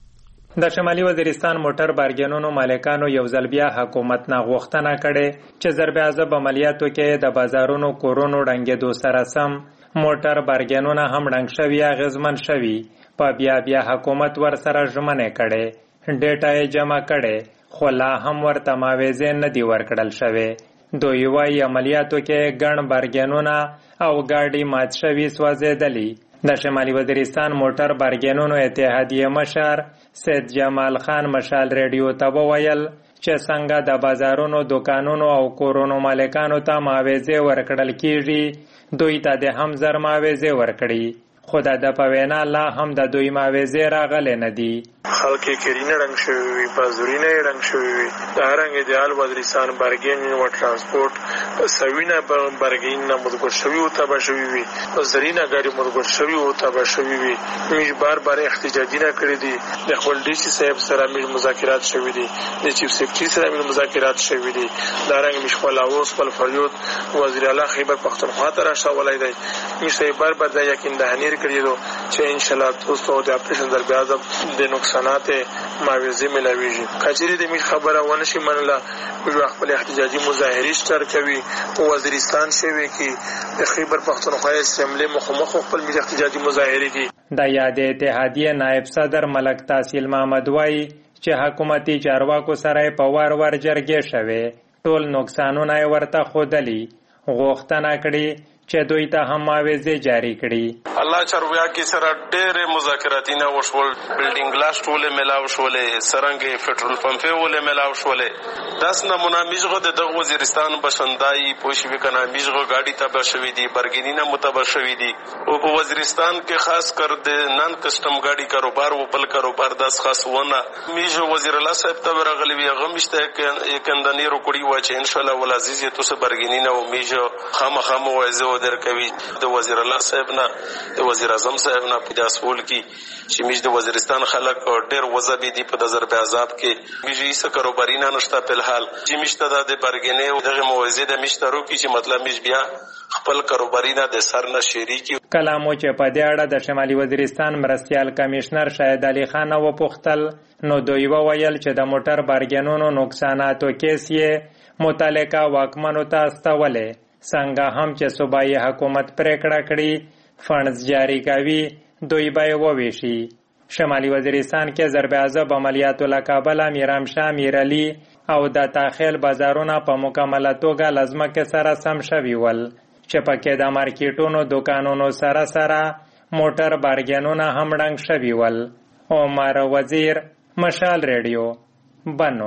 د شمالي وزیرستان موټر بارګینونو مالکانو یو ځل بیا حکومت نه غوښتنه کړې چې ضرب عذاب عملیاتو کې د بازارونو کورونو ډنګېدو سره سم موټر بارګینونه هم ډنګ شوي اغېزمن شوي. په بیا بیا حکومت ورسره ژمنې کړې، ډیټا یې جمع کړې، خو لا هم ورته معاوضې نه دي ورکړل شوې. دوی وایي عملیاتو کې ګڼ بارګینونه او ګاډي مات شوي سوځېدلي. د شمالي وزیرستان موټر بارګینونو اتحادیه مشر سید جمال خان مشال ریډیو ته وویل چې څنګه د بازارونو، دکانونو او کورونو مالکانو ته معاوضې ورکړل کیږي، دوی ته د هم زر معاوضې ورکړي، خو د په وینا لا هم د دوی معاوضې راغلې نه دي. خلک یې کرینه رنګ شوي وي، بازورینه یې رنګ شوي وي. د هرنګ د آل وزیرستان بارګین و ترانسپورټ سوینه بارګین نه مدګور شوي او تبا شوي وي، زرینه ګاډي مدګور شوي او تبا شوي وي. موږ بار بار احتجاجونه کړی دي، د خپل ډي سي صاحب سره موږ مذاکرات شوي دي، د چیف سیکریټري سره موږ مذاکرات شوي دي. دا رنګ موږ خپل اوس خپل فریاد وزیر اعلی خیبر پختونخوا ته راښولای دی. موږ یې بار بار دا یقین دهنیر کړی دی چې ان شاء الله تاسو د اپریشن ضرب عذاب د نقصانات معاوضه ملاويږي. کچېری د می خبره ونه شي منله، موږ خپل احتجاجي مظاهرې شتر کوي او وزیرستان شوی کې د خیبر پختونخوا اسمبلی مخمخ خپل می احتجاجي مظاهرې دي. د یاد اتحادیه نائب صدر ملک تحصیل محمد وای چې حکومتي چارواکو سره په وار ور جرګې شوه، ټول نقصانونه ورته خودلی، غوښتنه کړي چې دوی ته هم معاوضې جاری کړي. الله چارواکي سره ډېر مذاکراتی نه وشول، بلډینګ لاس ټوله ملاو شولې، سرنګ پټرول پمپ ولې ملاو شولې. داس نمونه میژغه د دغه وزیرستان بشندای پوښوي کنه میژغه گاډي ته بشوي دي، برګینینه متبشوي دي. او په وزیرستان کې خاص کر د نن کسٹم گاډي کاروبار او بل کاروبار داس خاص ونه میژه وزیر الله صاحب ته ورغلی وی غمشته کندنی رو کړی و چې ان شاء الله ولعزیز ته سه برګینینه او میژه خامخا موعظه در کوي. د وزیر الله صاحب نه د وزیر اعظم صاحب نه په داسول کې چې میژ د وزیرستان خلک ډېر وځبې دي په ضرب عذاب کې میژې څه کاروباري نه نشته په الحال چې میشته د برګینې او دغه موعظه د میشترو کې چې مطلب میژ بیا خپل کاروباري نه د سر نه شریکی. کلامو چې په دې اړه د شمالي وزیرستان مرستيال کمشنر شاهد علي خان و پختل نو دوی وویل چې د موټر بارګینونو نقصاناتو کیس یې متعلقه واکمنو ته استولې، څنګه هم چې صوبایي حکومت پریکړه کړي فندز جاری کوي دوی به وویشي. شمالي وزیرستان کې ضرب عذاب عملیاتو له کابل میرام شاه میرعلي او د تاخیل بازارونه په مکمله توګه لازمکه سره سم شوي ول چې پکې د مارکیټونو دکانونو سره سره موټر بارګینونه هم ډنګ شوي ول. عمر وزیر، مشال ریډیو، بنو.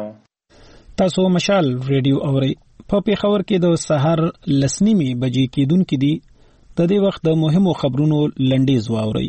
تاسو مشال ریډیو اورئ. په پیښور کې د سحر لسنیمې بجې کېدونکې دي د دې وخت د مهمو خبرونو لنډیز واورئ.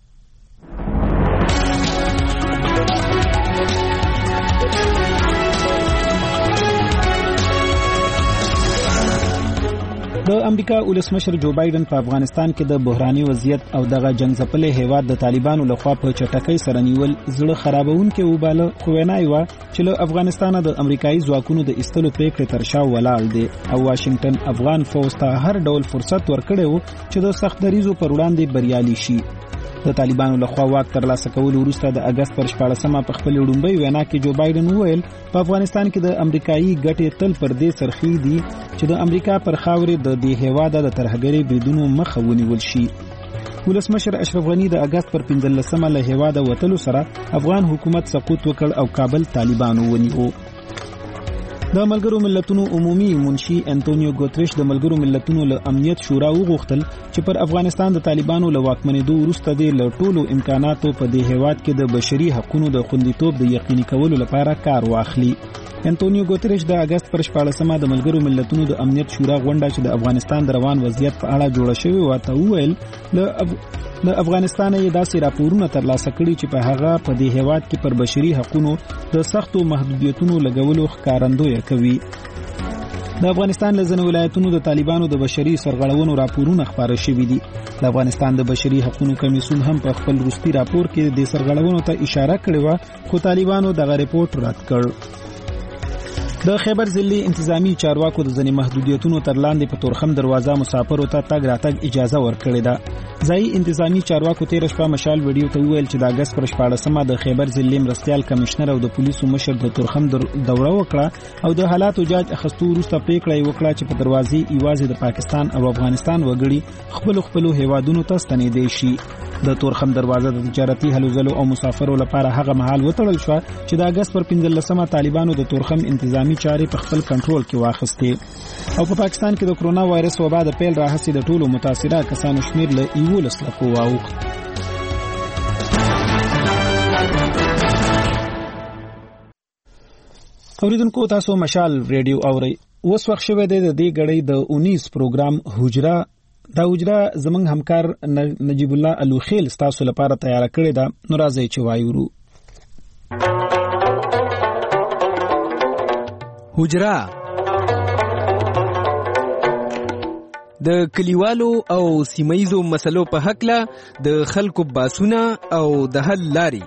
د امریکا ولسمشر جو بایدن په افغانستان کې د بحراني وضعیت او دغه جنگ ځپلې هیواد د طالبانو لخوا په چټکۍ سره نیول زړه خرابونکې وباله، خو وینای و چې له افغانستان د امریکایي ځواکونو د ایستلو پریکړې تر شا ولاړ دي او واشنگټن افغان فوج ته هر ډول فرصت ورکړی و چې د سخت دریزو پر وړاندې بریالي شي. د طالبانو لخوا واک ترلاسه کول وروسته د اگست پر شپاړسمه په خپل وړومبۍ وینا کې جو بایدن وویل په افغانستان کې د امریکایي ګټې تل پر دې سرخی دي چې د امریکا پر خاورې د دې هیواد د ترهګرۍ بریدونو مخه ونیول شي. ولسمشر اشرف غنی د اگست پر پنځلسمه له هیواده وتلو سره افغان حکومت سقوط وکړ او کابل طالبانو ونیو. د ملګرو ملتونو عمومي منشي انټونیو ګوتریش د ملګرو ملتونو له امنیت شورا وغوښتل چې پر افغانستان د طالبانو له واکمنېدو وروسته د له ټولو امکاناتو په دې هیواد کې د بشري حقوقو د خوندیتوب د یقیني کولو لپاره کار واخلي. انټونیو ګوتریش د اگست پر شپاړسمه د ملګرو ملتونو د امنیت شورا غونډه چې د افغانستان د روان وضعیت په اړه جوړه شوې و ته وویل له اف... له افغانستان یې داسې راپورونه ترلاسه کړي چې په هغه په دې هیواد کې پر بشري حقوقو د سختو محدودیتونو لګولو ښکارندوی کوي. د افغانستان له ځینو ولایتونو د طالبانو د بشري سرغړونو راپورونه خپاره شوي دي. د افغانستان د بشري حقوقو کمیسیون هم په خپل وروستي راپور کې د سرغړونو ته اشاره کړې و، خو طالبانو دغه رپورټ رد کړ. د خیبر ضلعي انتظامی چارواکو د ځینې محدودیتونو تر لاندې په تورخم دروازه مسافرو ته تګ راتګ اجازه ورکړې ده. ځایي انتظامی چارواکو تیر شپه مشال ویډیو ته ویل چې د اگست پر شپاړسمه د خیبر ضلعي مرستیال کمشنر او د پولیسو مشر د تورخم دوره وکړه او د حالاتو جاج اخستو وروسته پریکړه وکړه چې په دروازې ایوازې د پاکستان او افغانستان وګړي خپل خپل هیوادونو ته ستنېدای شي. د تورخم دروازه د تجارتي هلو ځلو او مسافرو لپاره هغه مهال وتړل شو چې د اگست پر پنځلسمه طالبانو د تورخم انتظامی چارې په خپل کنټرول کې واخیستې او په پاکستان کې د کرونا وایرس وبا د پیل راهیسې د ټولو متاثره کسانو شمیر له یولس لکو واوښت. اوریدونکو تاسو مشال ریډیو اورئ. اوس وخت شوی دی د دې غړې د اونیس پروګرام حجره. دا حجره زمنګ همکار نجیب الله الوخیل تاسو لپاره تیار کړی دا، نو راځي چې وایو. حجره د کلیوالو او سیمایزو مسلو په حقله د خلکو باسونه او د حل لاري.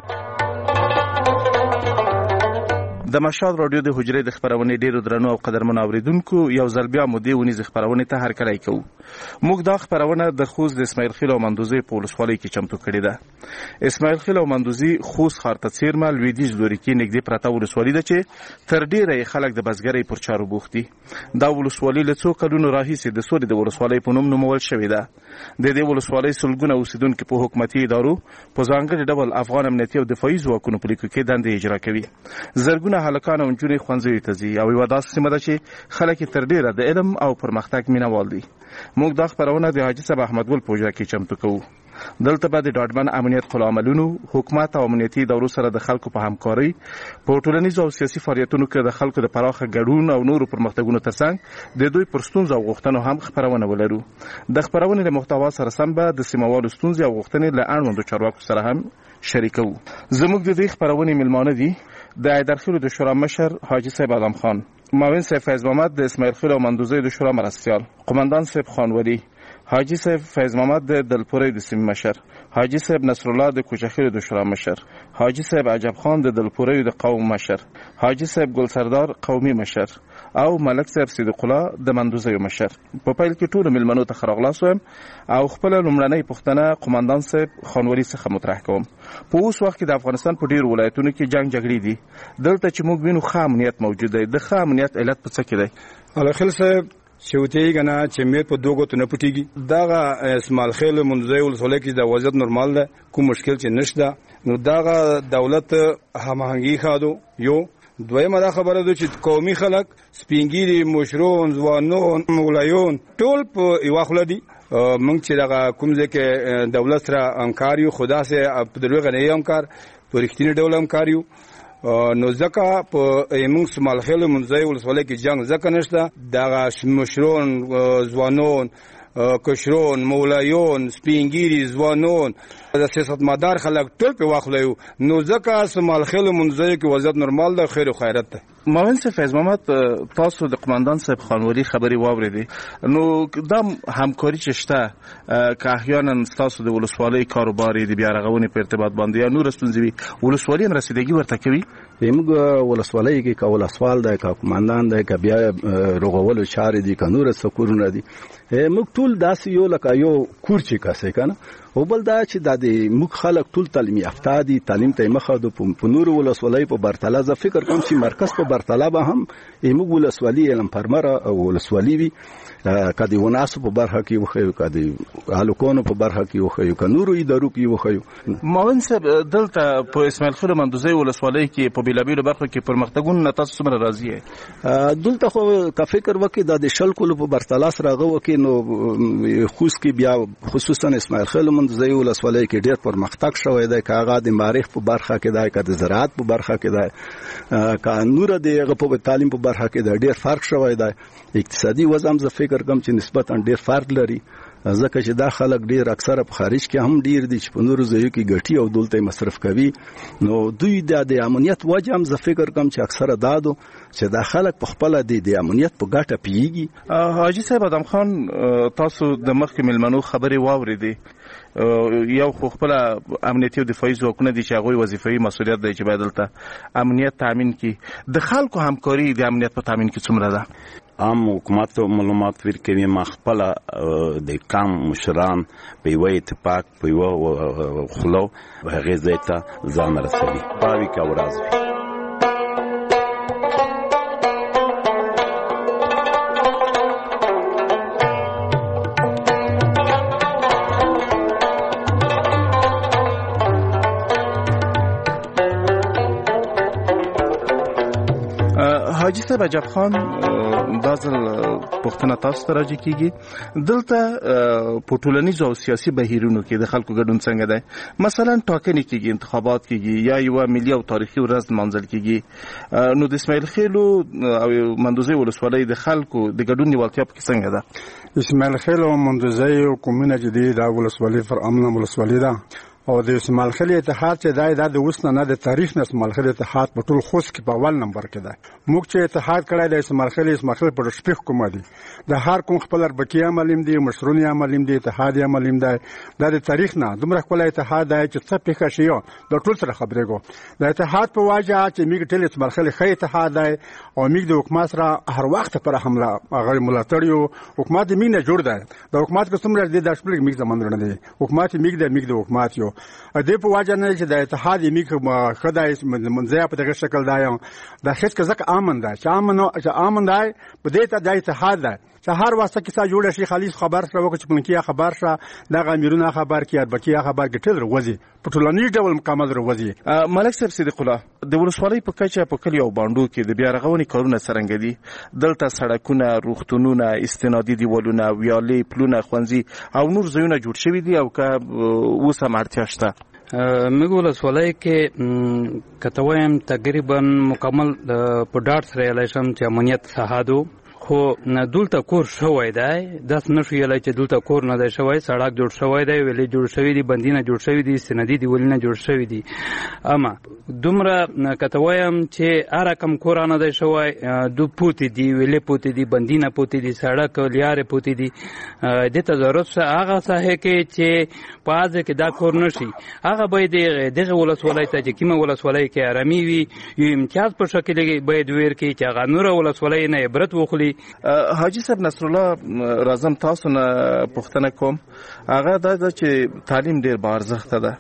د مشال رادیو د حجرې د خبرونې ډیرو درنو او قدرمنو اوریدونکو یو ځل بیا مو دی ونیز خبرونه ته هر کله کوو. موږ دا خبرونه د خوست د اسماعیل خیل او مندوزي په ولسوالۍ کې چمتو کړې ده. اسماعیل خیل او مندوزي خوست ښار ته څیرمه لویدیځ لوري کې نږدې پرته ولسوالۍ ده چې تر ډیره خلک د بزګرۍ پر چارو بوخت دي. دا ولسوالۍ له څو کلونو راهیسې د سوري د ولسوالۍ په نوم نومول شوې ده. د دې ولسوالۍ سلګونه اوسیدونکو په حکومتي ادارو په ځانګړي ډول افغان امنیتي او دفاعي ځواکونو په لیکو کې دندې اجرا کوي. زرګونه هلکان او نجونې ښوونځیو ته ځي او یوه داسې سیمه ده چې خلک یې تر ډیره د علم او پرمختګ مینوال دي. موږ دا خبرونه د حاجي صاحب احمد ګل په حجره کې چمتو کوو. دلته به د ډاډمن امنیت قلو عملونو، حکومت او امنیتي ادارو سره د خلکو په همکارۍ په ټولنیزو او سیاسي فعالیتونو کې د خلکو د پراخه ګډون او نورو پرمختګونو ترڅنګ د دوی پر ستونزو او غوښتنو هم خبرونه ولرو. د خبرونې د محتوا سره سم به د سیمهوالو ستونزې او غوښتنې له اړوندو چارواکو سره هم شریکو. زموږ د دې خبرونې میلمانه دي د ایدرخیلو د شورا مشر حاجي صاحب ادم خان، معاون صاحب فیض محمد د اسماعیل خیل او مندوزي د شورا مرستیال، قومندان صاحب خانولی، حاجی صاحب فیض محمد د دلپورې د سیمې مشر، حاجی صاحب نصر الله د کوچخیل د شورا مشر، حاجی صاحب عجب خان د دلپورې د قوم مشر، حاجی صاحب ګل سردار قومي مشر او ملک صاحب صدیق الله د مندوزي مشر. په پیل کې ټول ملمنو ته خراغلاس وم او خپل لومړنۍ پوښتنه قومندان صاحب خانولی څخه مطرح کوم. په اوس وخت کې د افغانستان په ډیرو ولایتونو کې جنگ جګړې دي. دلته چې موږ وینو ښه امنیت موجود دی. د ښه امنیت علت په څه کې دی؟ الخیل صاحب شوتېږي کنه چې میر په دوه ګوتو نه پټېږي. دغه اسماعیل خیل منځي ولسوالۍ کې د وضعیت نورمال ده، کوم مشکل چې نشته. نو دغه دولت هماهنګي خادو یو دویمه دا خبره ده چې قومي خلک سپینګیري مشرون ځوانون مولایون ټول په یوه خوله دي. موږ چې دغه کوم ځای کې دولت سره همکار یو، خو داسې په دروغ نه یو همکار، په رښتیني ډول همکار یو. نو ځکه په موږ اسماعیل خیل منځي ولسوالۍ کې جنګ ځکه نشته. دغه مشرون ځوانون کشرون مولایون سپینګيري ځوانون د سیاستمدار خلک ټول په واخلو نو ځکه سمالخیل منځي کې وضعیت نورمال ده خیر او خیرت ده. معاون صاحب فیض محمد تاسو د قماندان صاحب خانوالي خبري واوریدې نو دا همکاري چې شته که احیانا تاسو د ولسوالۍ کاروبار د بیا رغونې په ارتباط باندې یا نور ستونزې ولسوالۍ هم رسیدګي ورته کوي موږ ولسوالۍ کې کول اسوال دی که قماندان دی که بیا رغولو چارې دي که نور سکورونه دي موږ ټول داسې یو لکه یو کور چې کاسې کنه او بل دا چې د موږ خلک ټول تعلیم یافته دي تعلیم ته مخه د پنور ولسوالۍ په برتله ز فکر کوم چې مرکز په برتله به هم موږ ولسوالۍ علم پرمره او ولسوالۍ وي کدی وناسو په برخه کې وخیو کدی هلکونو په برخه کې وخیو ک نورو ادارو کې وخیو. معاون صاحب دلته په اسماعیل خیل مندوزي ولسوالۍ کې په بیلابیلو برخو کې پرمختګونه تاسو څومره راضي یې؟ دلته خو که فکر وکړي د شل کلو په برتله سره غو کې نو خوس کې بیا خصوصا اسماعیل خیل مندوزي ولسوالۍ کې ډېر پرمختګ شوی دی که هغه د معارف په برخه کې دی که د زراعت په برخه کې دی که نور د په تعلیم په برخه کې دی ډېر فرق شوی دی. اقتصادي وضع هم زه فکر کوم چې نسبتا ډېر فرق لري ځکه چې دا خلک ډېر اکثره په خارج کې هم ډېر دي چې په نورو ځایو کې ګټي او دلته مصرف کوي نو دوی د امنیت وجه هم زه فکر کوم چې اکثره دادو چې دا خلک په خپل د امنیت په ګټه پیږي. حاجی صاحب ادم خان تاسو د مخکې ملمنو خبرې واوریدې یو خو خپل امنیتي او دفاعي ځواکونه دي چې هغوی وظیفوي مسؤلیت دی چې باید دلته امنیت تامین کړي د خلکو همکاري د امنیت په تامین کې څومره ده؟ عام حکومت معلومات ورکوي ما خپل د کام مشران په یو اتفاق په یو خلو هغه ځای ته ځان رسوي پاوی کا ورځ حاجی صاحب عجب خان دا ځل پوښتنه تاسو ته راځي کیږي دلته په ټولنیزو او سیاسي بهیرونو کې د خلکو ګډون څنګه دی؟ مثلا ټاکنې کیږي انتخابات کیږي یا یو ملي او تاریخي ورځ منځل کیږي نو د اسماعیل خیل او مندوزي ولسوالۍ د خلکو د ګډون نیولتیا په څنګه ده؟ اسماعیل خیل او مندوزي کومونه جدي د ولسوالۍ پر امن ولسوالۍ ده او د اسماعیل خیل اتحاد چې دای د اوس نه د تاریخ نه اسماعیل خیل اتحاد په ټول خوست کې په اول نمبر کې ده. موږ چې اتحاد کړای د اسماعیل خیل اسماعیل خیل په شپږ کومه دي د هر کوم خپل اربکی عملیم دي مشرونی عملیم دي اتحاد عملیم دی د تاریخ نه دومره خپل اتحاد دی چې څه پېښه شي د ټول سره خبرې کو د اتحاد په واجه چې موږ ټول اسماعیل خیل خې اتحاد دی او موږ د حکومت سره هر وخت پر حمله غیر ملاتړ یو حکومت موږ نه جوړ دی د حکومت کوم د داشپل موږ زمونږ نه دی حکومت موږ د موږ د حکومت یو د په واجه نه چې د اتحاد موږ خدای منځه په دغه شکل دی د هیڅ کزک امن دی چې امن چې امن دی په دې ته د اتحاد دی چې هر واسطه کې سا جوړ شي خالص خبر سره وکړي چې پنکیا خبر سره د غمیرونه خبر کې اربکیا خبر ګټل وروزي په ټولنیز ډول مکمل وروزي. ملک صاحب صدیق الله د ولسوالۍ په کچه په کلی او باندو کې د بیا رغونې کارونه څنګه دي؟ دلته سړکونه روغتونونه استنادي دیوالونه ویالې پلونه ښوونځي او نور ځایونه جوړ شوي دي او که اوس هم اړتیا شته؟ موږ ولسوالۍ کې کته وایم تقریبا مکمل په ډاټ سره یلای شم چې امنیت صحادو خو دلته کور شوی دی داس نشو یلای چې دلته کور نه دی شوی سړک جوړ شوی دی ویلې جوړ شوی دی بندینه جوړ شوی دی سندي دی ولینه جوړ شوی دی اما دومره کته وایم چې هر کم کور نه دی شوی دو پوتی دی ویلې پوتی دی بندینه پوتی دی سړک لیاره پوتی دی د ته ضرورت څه هغه صحه کې چې پازه کې دا کور نشي هغه باید دغه ولسوالۍ ته چې کیمه ولسوالۍ کې آرامي وي یو امتیاز په شکل کې باید ویر کې چې هغه نور ولسوالۍ نه عبرت وخلي. حاجی صاحب نصر الله راځم تاسو نه پوښتنه کوم هغه دا چې تعلیم ډیر با ارزښت ده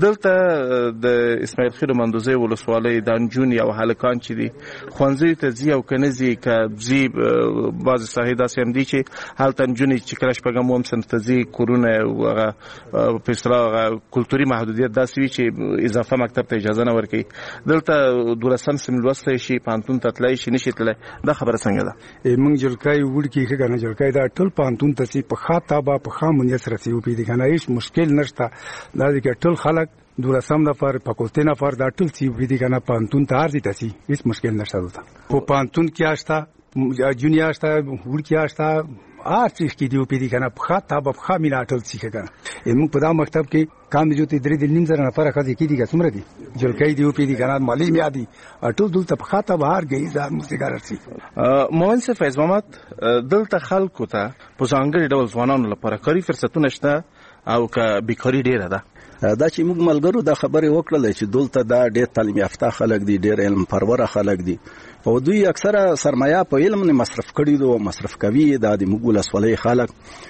دلته د اسماعیل خیل مندوزي ولسوالۍ د نجونې او هلکان چې دي ښوونځي ته ځي او کنه ځي که ځي بعضې ساحې داسې هم دي چې هلته نجونې چې کله شپږم اووم صنف ته ځي کورونه هغه په اصطلاح هغه کلتوري محدودیت داسې وي چې اضافه مکتب ته اجازه نه ورکوي دلته دولسم صنف لوستی شي پوهنتون ته تللی شي نشي تللی دا خبره څنګه ده؟ موږ جلکای وړکی کې کنه جلکای دا ټول پانتون ته سي په خاطه با په خامونیت سره سی او پی دي کنه هیڅ مشکل نشته دا دي ټول خلک دولسم نفر فاکولټي نفر دا ټول سی او پی دي کنه پانتون ته ارزي تاسي هیڅ مشکل نشته دلته په پانتون کې آشتا جونیا آشتا وړکی آشتا آرچ کی دیو پیدي کنه په خاطه په خا مینا ټول څه کنه موږ په دا مکتب کې کام جو ته درې د نیم زره نفر کړي کی دي څومره دي جلکې دیو پیدي کنه مالی میا دي ټول دلته په خاطه بهر گئی ځان مسګار سي مومن صاحب فیض محمد دلته خلکو ته په ځانګړي ډول ځوانانو لپاره کاري فرصتونه شته او که بیکاری ډیره ده دا چې موږ ملګرو دا خبره وکړه چې دلته دا ډېر تعلیم یافته خلک دي ډېر علم پروره خلک دي او دوی اکثره سرمایه په علم نه مصرف کړي دي او مصرف کوي دا د موږ ولسوالۍ خلک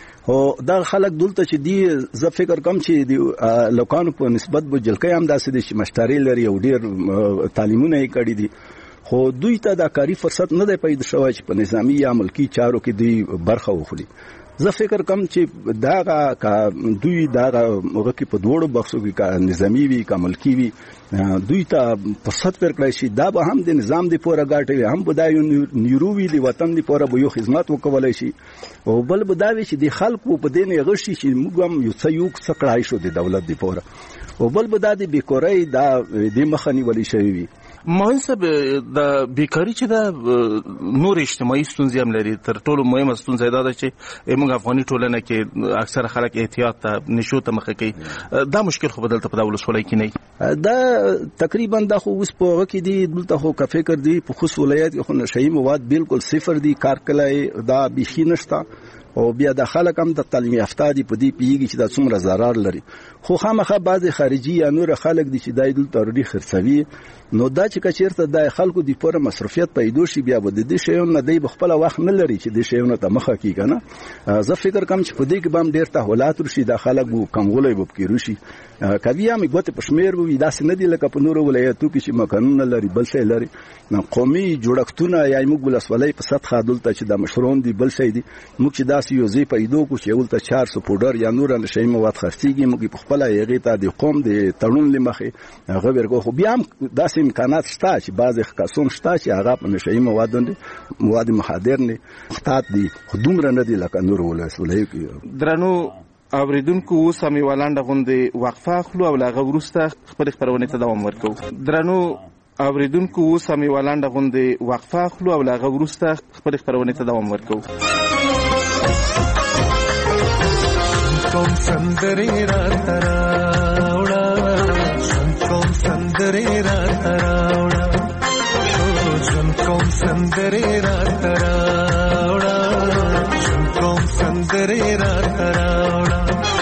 او دا خلک دلته چې دی زه فکر کوم چې دی لوکانو په نسبت به جلکې هم داسې دي چې مشتری لري او ډېر تعلیمونه یې کړي دي خو دوی ته دا کاری فرصت نه دی پیدا شوی چې په نظامی یا ملکی چارو کې دوی برخه وخوري زه فکر کوم چې دا کا دوی دا هغه کې په دوړو بخښو کې کا نظامی وي کا ملکی وي دوی ته فرصت ورکړای شي دا به هم د نظام دی پوره ګټي هم بدایو نیرووي دی وطن دی پوره به یو خدمت وکولای شي او بل بداوي چې د خلکو په دینه غشي چې موږ هم یو څه یو څه کړای شو د دولت دی پوره او بل بدادي بیکورای دا د مخنی ولی شوی وي مهندس د بیکاری چې د نور اجتماعي ستونزې هم لري تر ټولو مهمه ستونزه دا ده چې موږ افغاني ټولنه کې اکثر خلک احتیاط ته نشو ته مخه کوي دا مشکل خو بدلته په دولت ولای کې نه دا تقریبا دا خو اوس په وخت کې دی دلته خو کا فکر دی په خصوص ولایت کې خو نشئی مواد بالکل صفر دي کار کلای دا بيخي نشتا او بیا د خلک هم د تعلیم یافته دي په دې پیږي چې دا څومره ضرر لري خو خامخا بعض خارجي یا نور خلک دي چې دای دلته ورډي خرڅوي نو دا چې کچیرته د خلکو د پوره مصرفیت پیدا شي بیا به د دې شیونو نه دی بخپل وخت نه لري چې د شیونو ته مخه کی کنه زه فکر کوم چې په دې کې بم ډیر تحولات ورشي د خلکو کمغولې وبکې رشي کبي هم ګوت پښمیر وي داسې نه دی لکه په نورو ولایتو کې چې مکانونه لري بل څه لري نو قومي جوړښتونه یا موږ ولسوالۍ په سطح دلته چې د مشرون دي بل څه دي موږ چې داسې یو ځای پیدا کو چې ولته چهارصد پودر یا نور نشي مواد خرڅيږي موږ په خپل یغې ته د قوم د تړون لمخې هغه ورګو خو بیا هم داسې امکانات شته چې بعض قسم شته چې هغه په نشي مواد دي مواد مخدر نه خطات دي خدومره نه دي لکه نور ولسوالۍ کې درنو اوریدونکو اوس هم ولاندې غونډې وقفه اخلو او لاغه ورسته خپل خبرونه ته دوام ورکو درنو اوریدونکو اوس هم ولاندې غونډې وقفه اخلو او لاغه ورسته خپل خبرونه ته دوام ورکو کوم سندري را تراوړه کوم سندري را تراوړه ژوند کوم سندري را تراوړه کوم سندري را تراوړه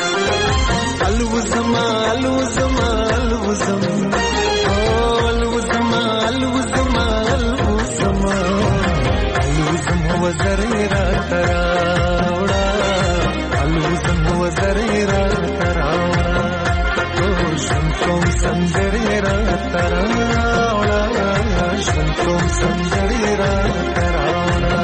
الوزما الوزما الوزما الوزما الوزما الوزما الوزما وزري را تراوړه الوزما وزري را تراوړه ژوند کوم سندري را تراوړه ژوند کوم سندري را تراوړه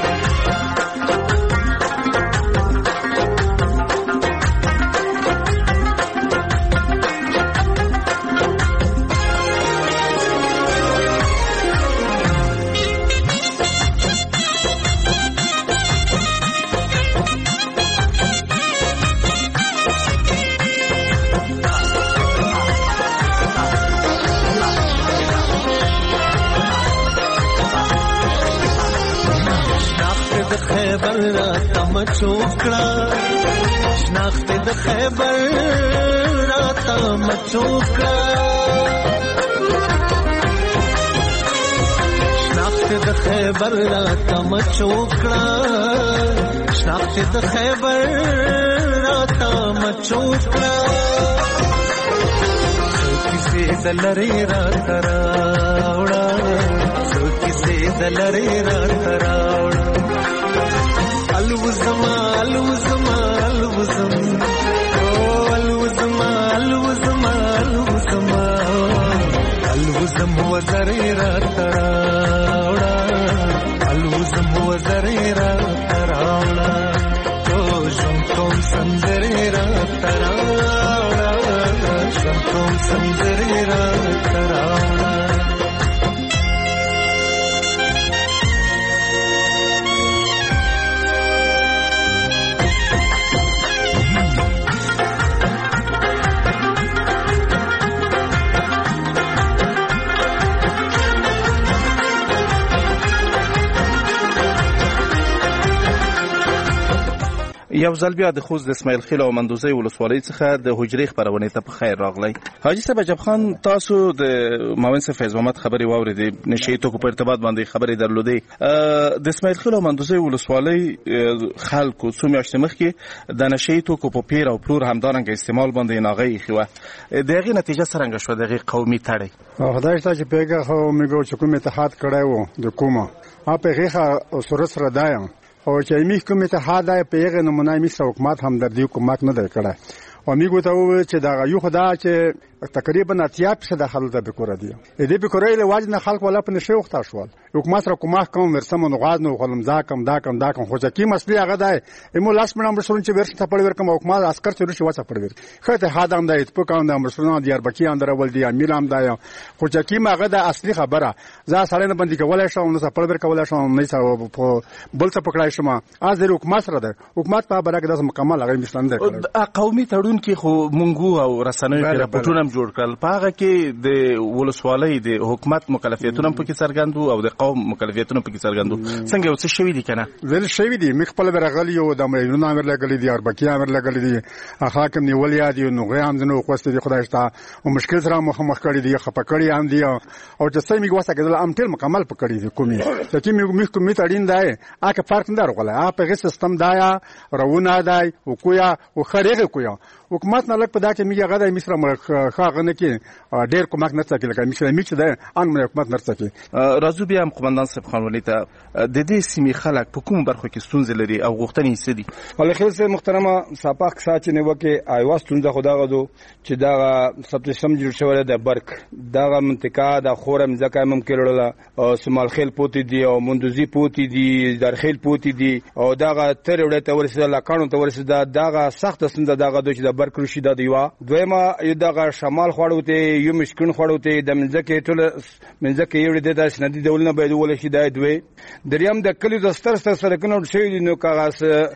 چوکړه شناخت د خیبر راته مچوکړه شناخت د خیبر راته مچوکړه شناخت د خیبر راته مچوکړه کیسه دلری راته راوړه کیسه دلری راته راوړه الوزما الوزما الوزما الوزما الوزما الوزما الوزما وزري را تراوړه الوزما وزري را تراوړه تو ژوند کوم سندري را تراوړه ژوند کوم سندري را تراوړه یو ځل بیا د خوست د اسماعیل خیل او مندوزی ولسوالۍ څخه د حجرې خپرونې ته په خیر راغلی. حاجي صاحب عجب خان، تاسو د معاون صاحب فیض محمد خبرې واورېدې، نشي توکو په ارتباط باندې خبرې درلودې. د اسماعیل خیل او مندوزی ولسوالۍ خلکو څو میاشتې مخکې د نشي توکو په پیر او پلور همدارنګه استعمال باندې ناغه ایښې وه. د هغې نتیجه څرنګه شوه د هغې قومي تړی؟ خدای شته چې پیګه خو میګو چې کوم اتحاد کړی و د کومه په هغې سره سره دا یم او چې میخ کوم اتحاد دی په هغې نمونه میخ حکومت همدردي حکومت نه دی کړی. او میګو ته وویل چې دا یو خدا چې تقریبا اتیا فیصده خلک د بکوره دي. دې بکورې له واجب نه خلک ولا په نشي وخت شول. حکومت سره کومه کوم ورسمه نغاز نو خلم ځاکم دا کم دا کم خو چې کی مسلې هغه دی ایمو لاس منم رسول چې ورسته پړ ورکم حکومت عسكر چې رشي وڅ پړ ور خته هادم دی په کوم د امرسونه دیار بچی اندر ول دی میرام دی خو چې کی ماغه د اصلي خبره ځا سړی نه باندې کولای شو نو پړ ور کولای شو نه سره په بل څه پکړای شم از د حکومت سره ده. حکومت په برګه د مکمل هغه مثلا ده قومي تړون کې خو مونږ او رسنوي کې راپورټونه جوړ کړل. په کې د ولسوالۍ د حکومت مکلفیتونه په کې څرګندو او د قوم مکلفیتونه په کې څرګندو. څنګه یو څه شوی دي کنه ویل شوی دي مخ په لرغلی یو د مېنونو امر لګلی دي اربکی امر لګلی دي حاکم نیول یاد یو نو غیم دنو خوست دي خدای شته او مشکل سره مخ مخ کړی دي خپه کړی هم دي او چې سمې واسه کېدل ام ټل مکمل پکړی دي کومي چې مې مخ کومي تړین دی اګه فرق نه راغله اپ هغه سیستم دایا روونه دی او کویا او خریغه کویا حکومت نه لګ په دا کې میګه غدا مصر خاغه نه کې ډېر کومک نه څکل کوي مشه میچ ده ان مې حکومت نه څکي. راځو بیا هم قومندان صاحب خان ولی ته د دې سیمې خلک په کوم برخو کې ستونزې لري او غوښتنې څه دي؟ ولې خیر سه محترمه صاحب ساتي نه وکي ایواز ستونزه خدا غدو چې دا سب سم جوړ شوی د برک دا منطقه د خورم ځکه ممکن لرله سمال خیل پوتی دي او مندوزی پوتی دي درخیل پوتی دي او دا تر وړه ته ورسېده لکانو ته ورسېده دا سخت ستونزه دا غدو چې د برک رشي د دیوا دویمه دا شمال خوړوته یو مشکون خوړوته د منځکه ټول منځکه یو د داس ندی دولنه باید ول شي دا دوی دریم د کلی د ستر ستر سرکنو شي نو کاغاس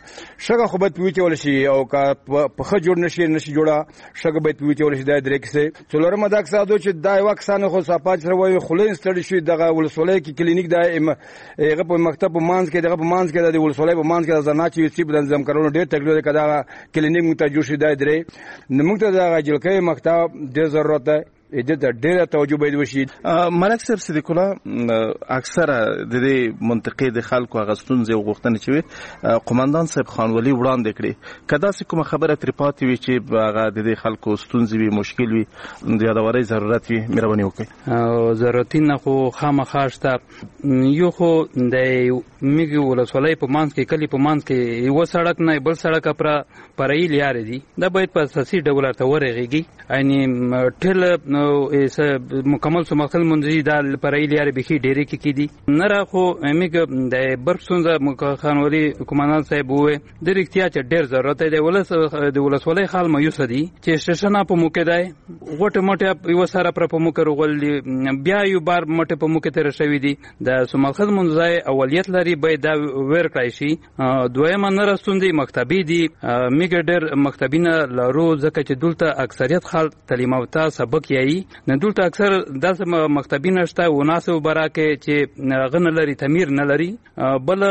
شګه خو به پیوچ ول شي او کا په خ جوړ نشي نشي جوړه شګه به پیوچ ول شي دا درې کسه څلورم دا کسادو چې دا وکسانه خو صفات سره وای خلین ستړي شي دغه ولسولای کې کلینیک دا هغه په مکتب مانځ کې دغه په مانځ کې د ولسولای په مانځ کې ځنا چې سی بدن زم کارونه ډېر تکلیف کړه کلینیک مت جوړ شي دا درې نو موږ ته دا جلکې مکتب ډېر ضرورت ده اجازه ډېره توجه باید وشي. ملک صاحب صدیق الله اکثره د دې منطقې د خلکو غستونځ او غوښتنې چې قومندان صاحب خانولی وړاندې کړي کدا څه کوم خبره تر پاتې وي چې هغه د دې خلکو ستونزې وي مشکل وي د یادوري ضرورت وي مهرباني وکړئ. او ضرورت نه خو خامخا شته یو خو د میګي ولسوالۍ په مانځ کې کلی په مانځ کې یو سړک نه بل سړک پر پرای لار دي دا باید په اساسي ډول ته ورغېږي یعنی ټل نو اس مکمل سو مقصد منځي د پرای لار به ډېرې کې کیدي نه را خو میګ د برسونځه خانولي کومندان صاحب وې د ریښتیا چې ډېر ضرورت دی ولس د ولسوالۍ خال مایوس دي چې سټیشن په موکه دی غټه موټه یو سره پر په موکه رغول بیا یو بار موټه په موکه تر شوی دي د سمالخد منځي اولیت لري باید دا ور کړی شي. دویمه نه رسوندي مکتبي دي میګ ډېر مکتبینه لارو ځکه چې دلته اکثریت خلک تعلیم او تا سبق یې نه دلته اکثر داسې مکتبي نشته وناسو براکه چې غن لري تمیر نه لري بل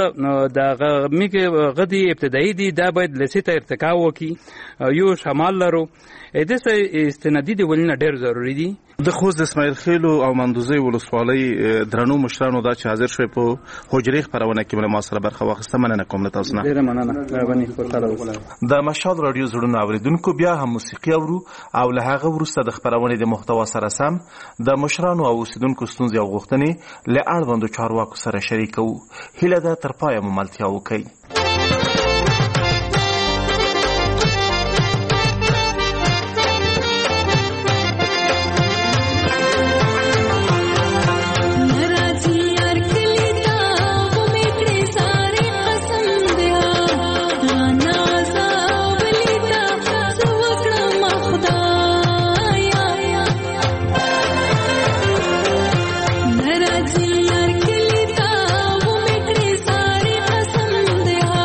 د میګ غدي ابتدایي دي دا باید لسیته ارتقا وکي یو شمال لرو د دې استنادي دی ولنه ډېر ضروری دي. د خوست د اسماعیل خیل او مندوزی ولسوالۍ درنو مشرانو دا چې حاضر شوی په حجرې خبرونه کې ما سره برخه واخیسته مننه کوم له تاسو نه. ډېر مننه غني خوشاله. د مشهد رادیو زړونو اوریدونکو بیا هم موسیقي اورو او له هغه وروسته د خبرونه د محتوا سره سم د مشرانو او اوسیدونکو ستونزې او غوښتنې له اړوندو چارواکو سره شریکو. هیله ده تر پایه مو ملتیا وکړئ. Thank you.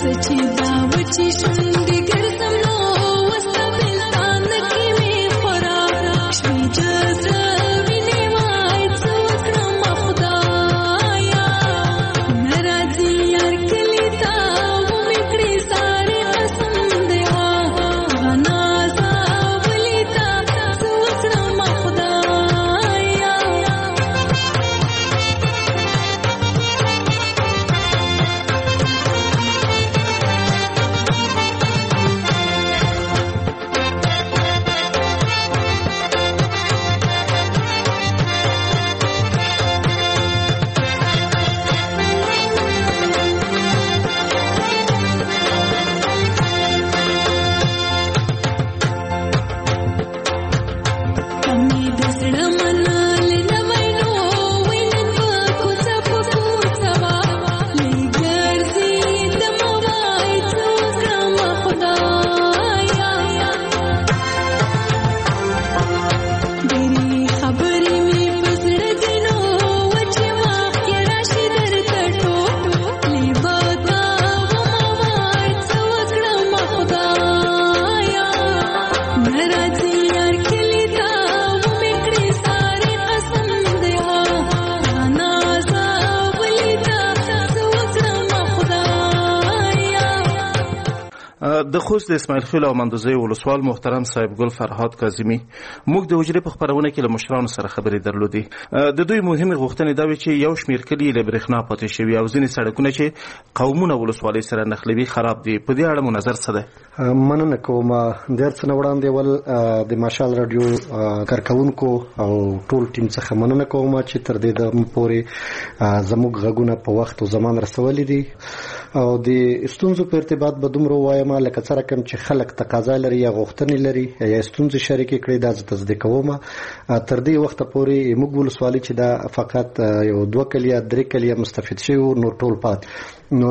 د خوست د اسماعیل خیل او مندوزی ولسوال محترم صاحب ګل فرهاد کاظمی موږ د وجرې په خبرونه کې له مشرانو سره خبرې درلودې. د دوی مهمه غوښتنې دا وی چې یو شمیر کلی له برېښنا پاتې شوی او ځینې سړکونه چې قومونه ولسوالۍ سره نښلوي خراب دي. په دې اړه مو نظر څه ده؟ مننه کوم. ډېر څه نه وړاندې ول د ماشال رادیو کارکونکو او ټول ټیم څخه مننه کوم چې تر دې د پورې زموږ غږونه په وخت او زمان رسولې دي او د ستونزو په ارتباط به دومره وایم لکه څه رقم چې خلک تقاضا لري یا غوښتنې لري یا ستونزې شریکې کړي دا زه تصدیق کوم. تر دې وخته پورې موږ ولسوالۍ چې دا فقط یو دوه کلیه درې کلیه مستفید شوي نور ټول پاتې نو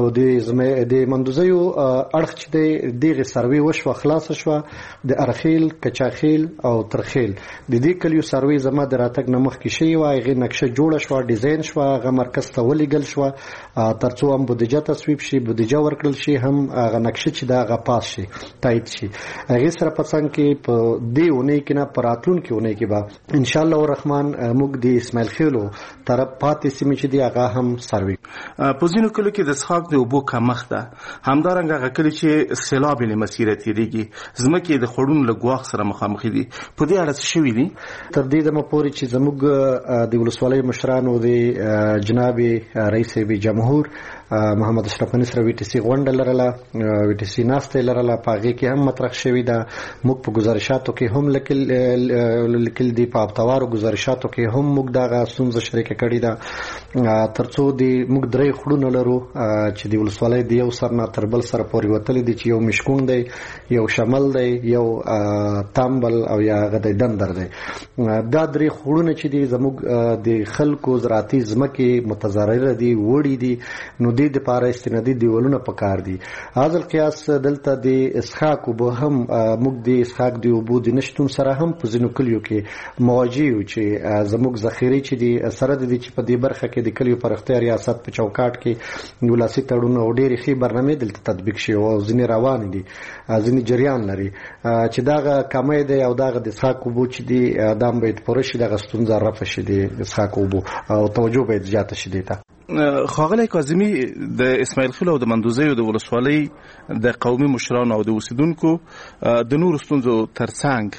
د د مندوزیو اړخ چې دی دغه سروي وشوه خلاص شوه د ارخیل کچاخیل او ترخیل د دې کلیو سروي زما د راتګ نه مخکې شوی وای هغې نقشه جوړه شوه ډیزاین شوه هغه مرکز ته ولیږل شوه تر څو هم بودیجه تصویب شي بودیجه ورکړل شي هم هغه نقشه چې دا هغه پاس شي تایید شي. هغې سره په څنګ کې په دې اونۍ کې نه په راتلونکې اونۍ کې به انشاءالله الرحمن موږ د اسماعیل خیلو طرف پاتې سیمې چې دي هغه هم سروي. په ځینو کلیو کې د څښاک د اوبو کمښت ده همدارنګه هغه کلي چې سیلاب یې له مسیره تېرېږي ځمکې د خوړونو له ګواښ سره مخامخ دي. په دې اړه څه شوي دي؟ تر دې دمه پورې چې زموږ د ولسوالۍ مشرانو د جناب رئیس جمهور محمد اشرف غني سره وی ټي سي غونډه لرله وی ټي سي ناسته لرله په هغې کې هم مطرح شوي ده. موږ په گزارشاتو کې هم لیکل لیکل دي په ابتوارو گزارشاتو کې هم موږ دغه ستونزه شریکه کړې ده تر څو د موږ درې خړونه لرو چې د ولسوالۍ د یو سر نه تر بل سره پورې وتلی دي چې یو مشکون دی یو شمل دی یو تامبل او یا هغه د دندر دی. دا درې خړونه چې دي زموږ د خلکو زراعتي ځمکې متضرره دي وړي دي نو د دې لپاره استنادي دیولونه پکار دي. حاصل قیاس دلته د اسحاق وبو هم موږ د اسحاق دی وبو د نشټون سره هم په ځینو کلیو کې مواجه یو چې زموږ ذخیره چې دي سره د دې چې په دې برخه کې د کلیو پرختیا ریاست په چوکاټ کې ولاسي تړون او ډېری خي برنامه دلته تطبیق شي او ځینې روان دي ځینې جریان لري چې داغه کمې دی او داغه د اسحاق وبو چې دي دام باید پوره شي دغه ستونزه رفع شي د اسحاق وبو او توجه باید زیاته شي دیته. خاغلی کاظمی د اسماعیل خیل او د مندوزیو د ولسوالۍ د قومي مشرانو او د اوسیدونکو د نورو ستونزو ترڅنګ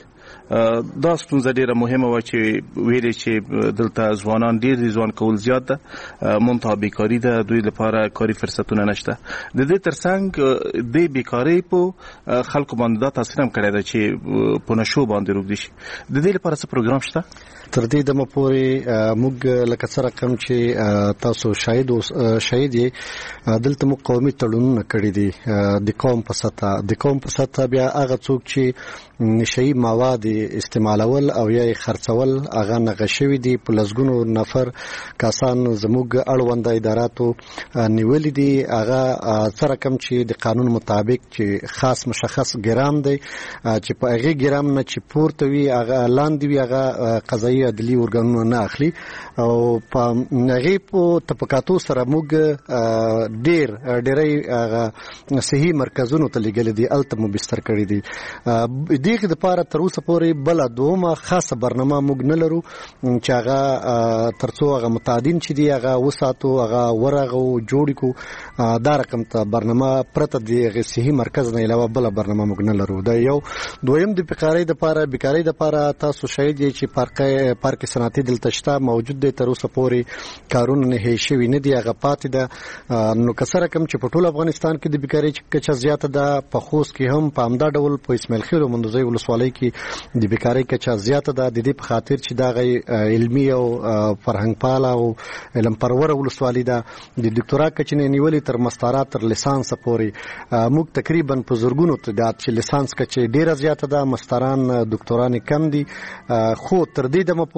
دا ستونزه ډیره مهمه وه چې ویلې چې دلته ځوانان ډیر دي ځوان کول زیات ده منتها بیکاري ده دوی لپاره کاري فرصتونه نشته. د دې ترڅنګ د بیکارۍ په خلکو باندې دا تاثیر هم کړی ده چې په نشو باندې روږدي شي. د دې لپاره څه پروګرام شته؟ تر دې دمه پورې موږ لکه څه رقم چې تاسو شاهد شاهد یې دلته موږ قومي تړونونه کړي دي د قوم په سطحه د قوم په سطحه بیا هغه څوک چې نشئی مواد د استعمالول او یا خرڅول هغه نغښوي دي په لسګونو نفر کسان زموږ اړوند اداراتو نیولې دي هغه څه رقم چې د قانون مطابق چې خاص مشخص ګرام دی چې په هغه ګرام نه چې پورته وي هغه لاندې وي هغه قضایي عدلي ورګانونه نه اخلي او په هغه په تپکاتو سره موږ ډیر ډیرې صحیح مرکزونو ته لګل دي الته مو بستر کړی دي دغه د پاره تر اوسه پورې بل دومره خاصه برنامه موږ نه لرو چې هغه ترڅو هغه متعدین چې دی هغه وساتو هغه ورغه جوړ کو دا رقم ته برنامه پرته دی صحیح مرکز نه علاوه بل برنامه موږ نه لرو دا یو دویم د بیکاری د پاره بیکاری د پاره تاسو شاید چې پارک پارک صنعتي دلته شته موجود دی تر اوسه پورې کارونه نه هي شوی نه دی هغه پاتې ده نو کسر رقم چې په ټول افغانستان کې د بیکاری کچه زیاته ده په خوست کې هم په امدا ډول په اسماعیل خیل او مندوزي ولسوالۍ کې د بیکاری کچه زیاته ده د دې په خاطر چې دا غي علمي او فرهنګ پاله او علم پرور ولسوالۍ ده د ډاکټرا کچنې نیولې تر مستارات تر لیسانس پورې موږ تقریبا په زورګونو تعداد چې لیسانس کچه ډیره زیاته ده مستران ډاکټران کم دي خو تر دې دمه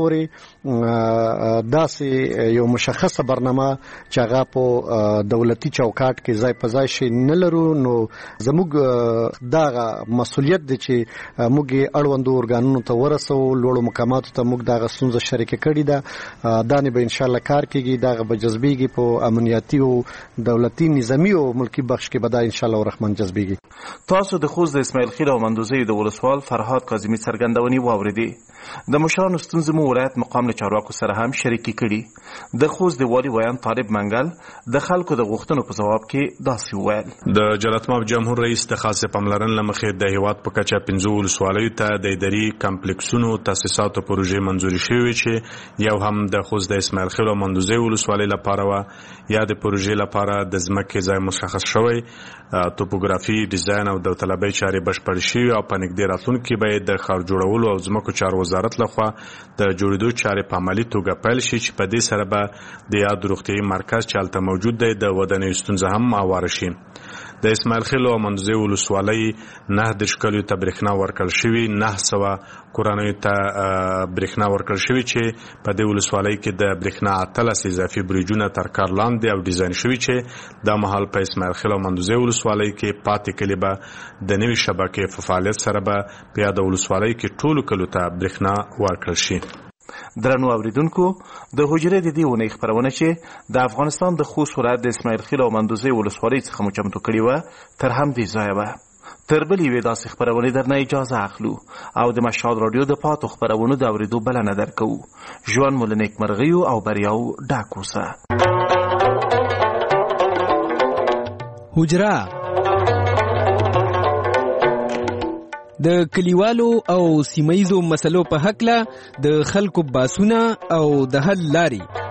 پورې داسې یو مشخصه برنامه چې هغه په دولتي چوکاټ کې ځای په ځای شي نه لرو نو زموږ دا مسولیت دی چې موږ اړوندو ارګانونو ته ورسو لوړو مقاماتو ته موږ دا غسونزه شریک کړي ده دا نه به ان شاء الله کار کیږي دا به جذبيږي په امنیتي او دولتي نظامی او ملکی بخش کې به دا ان شاء الله الرحمن جذبيږي تاسو د خوست د اسماعیل خیل او مندوزي د ولسوال فرهاد کاظمي څرګندونې واوریدې د مشرانو ستونزې مو ولایت مقام له چارواکو سره هم شریکي کړي د خوست د والی ویان طالب منګل د خلکو د غوښتنو په جواب کې داسې وویل د جلاتماب جمهور رئیس د خاصه پاملرنې لمخې د هیواد په کچه پنځه ولسوالیو ته د اداري کمپلیکسونو تاسیساتو پروژې منځوري شوې چې یو هم د خوست د اسماعیل خیل او مندوزي ولسوالۍ لپاره و یا د پروژې لپاره د ځمکې ځای مشخص شوی توپوګرافي ډیزاین او د طلبي چارې بشپړ شوي او په نږدې راتلونکي به د ښار جوړولو او ځمکو چارو وزارت لخوا د جوړېدو چارې په عملي توګه پیل شي چې په دې سره به د یاد روغتیايي مرکز چې هلته موجود دی د ودانیو ستونزه هم هواره شي د اسماعیل خیل او مندوزي ولسوالۍ نه د شکلیو ته برېښنا ورکړل شوي نه سوه کورنیو ته برېښنا ورکړل شوي چې په دې ولسوالۍ کې د برېښنا اتلس اضافي بریجونه تر کار لاندې او ډیزاین شوي چې دا مهال په اسماعیل خیل او مندوزي ولسوالۍ کې پاتې کلي به د نوې شبکې په فعالیت سره به په یاده ولسوالۍ کې ټولو کلیو ته برېښنا ورکړل شي. درنو اوریدونکو د حجرې د دې ونې خبرونه چې د افغانستان د خوست ولایت د اسماعیل خیل او مندوزي ولسوالۍ څخه مو چمتو کړې وه تر همدې ځایه وه تر بلې یوې داسې خپرونې درنه اجازه اخلو او د مشهد راډیو د پاتو خپرونو د اورېدو بلنه درکوو. ژوند مو له نیکمرغیو او بریاو ډک اوسه. حجره د کلیوالو او سیمایزو مسلو په حق له د خلکو باسونه او د حل لاري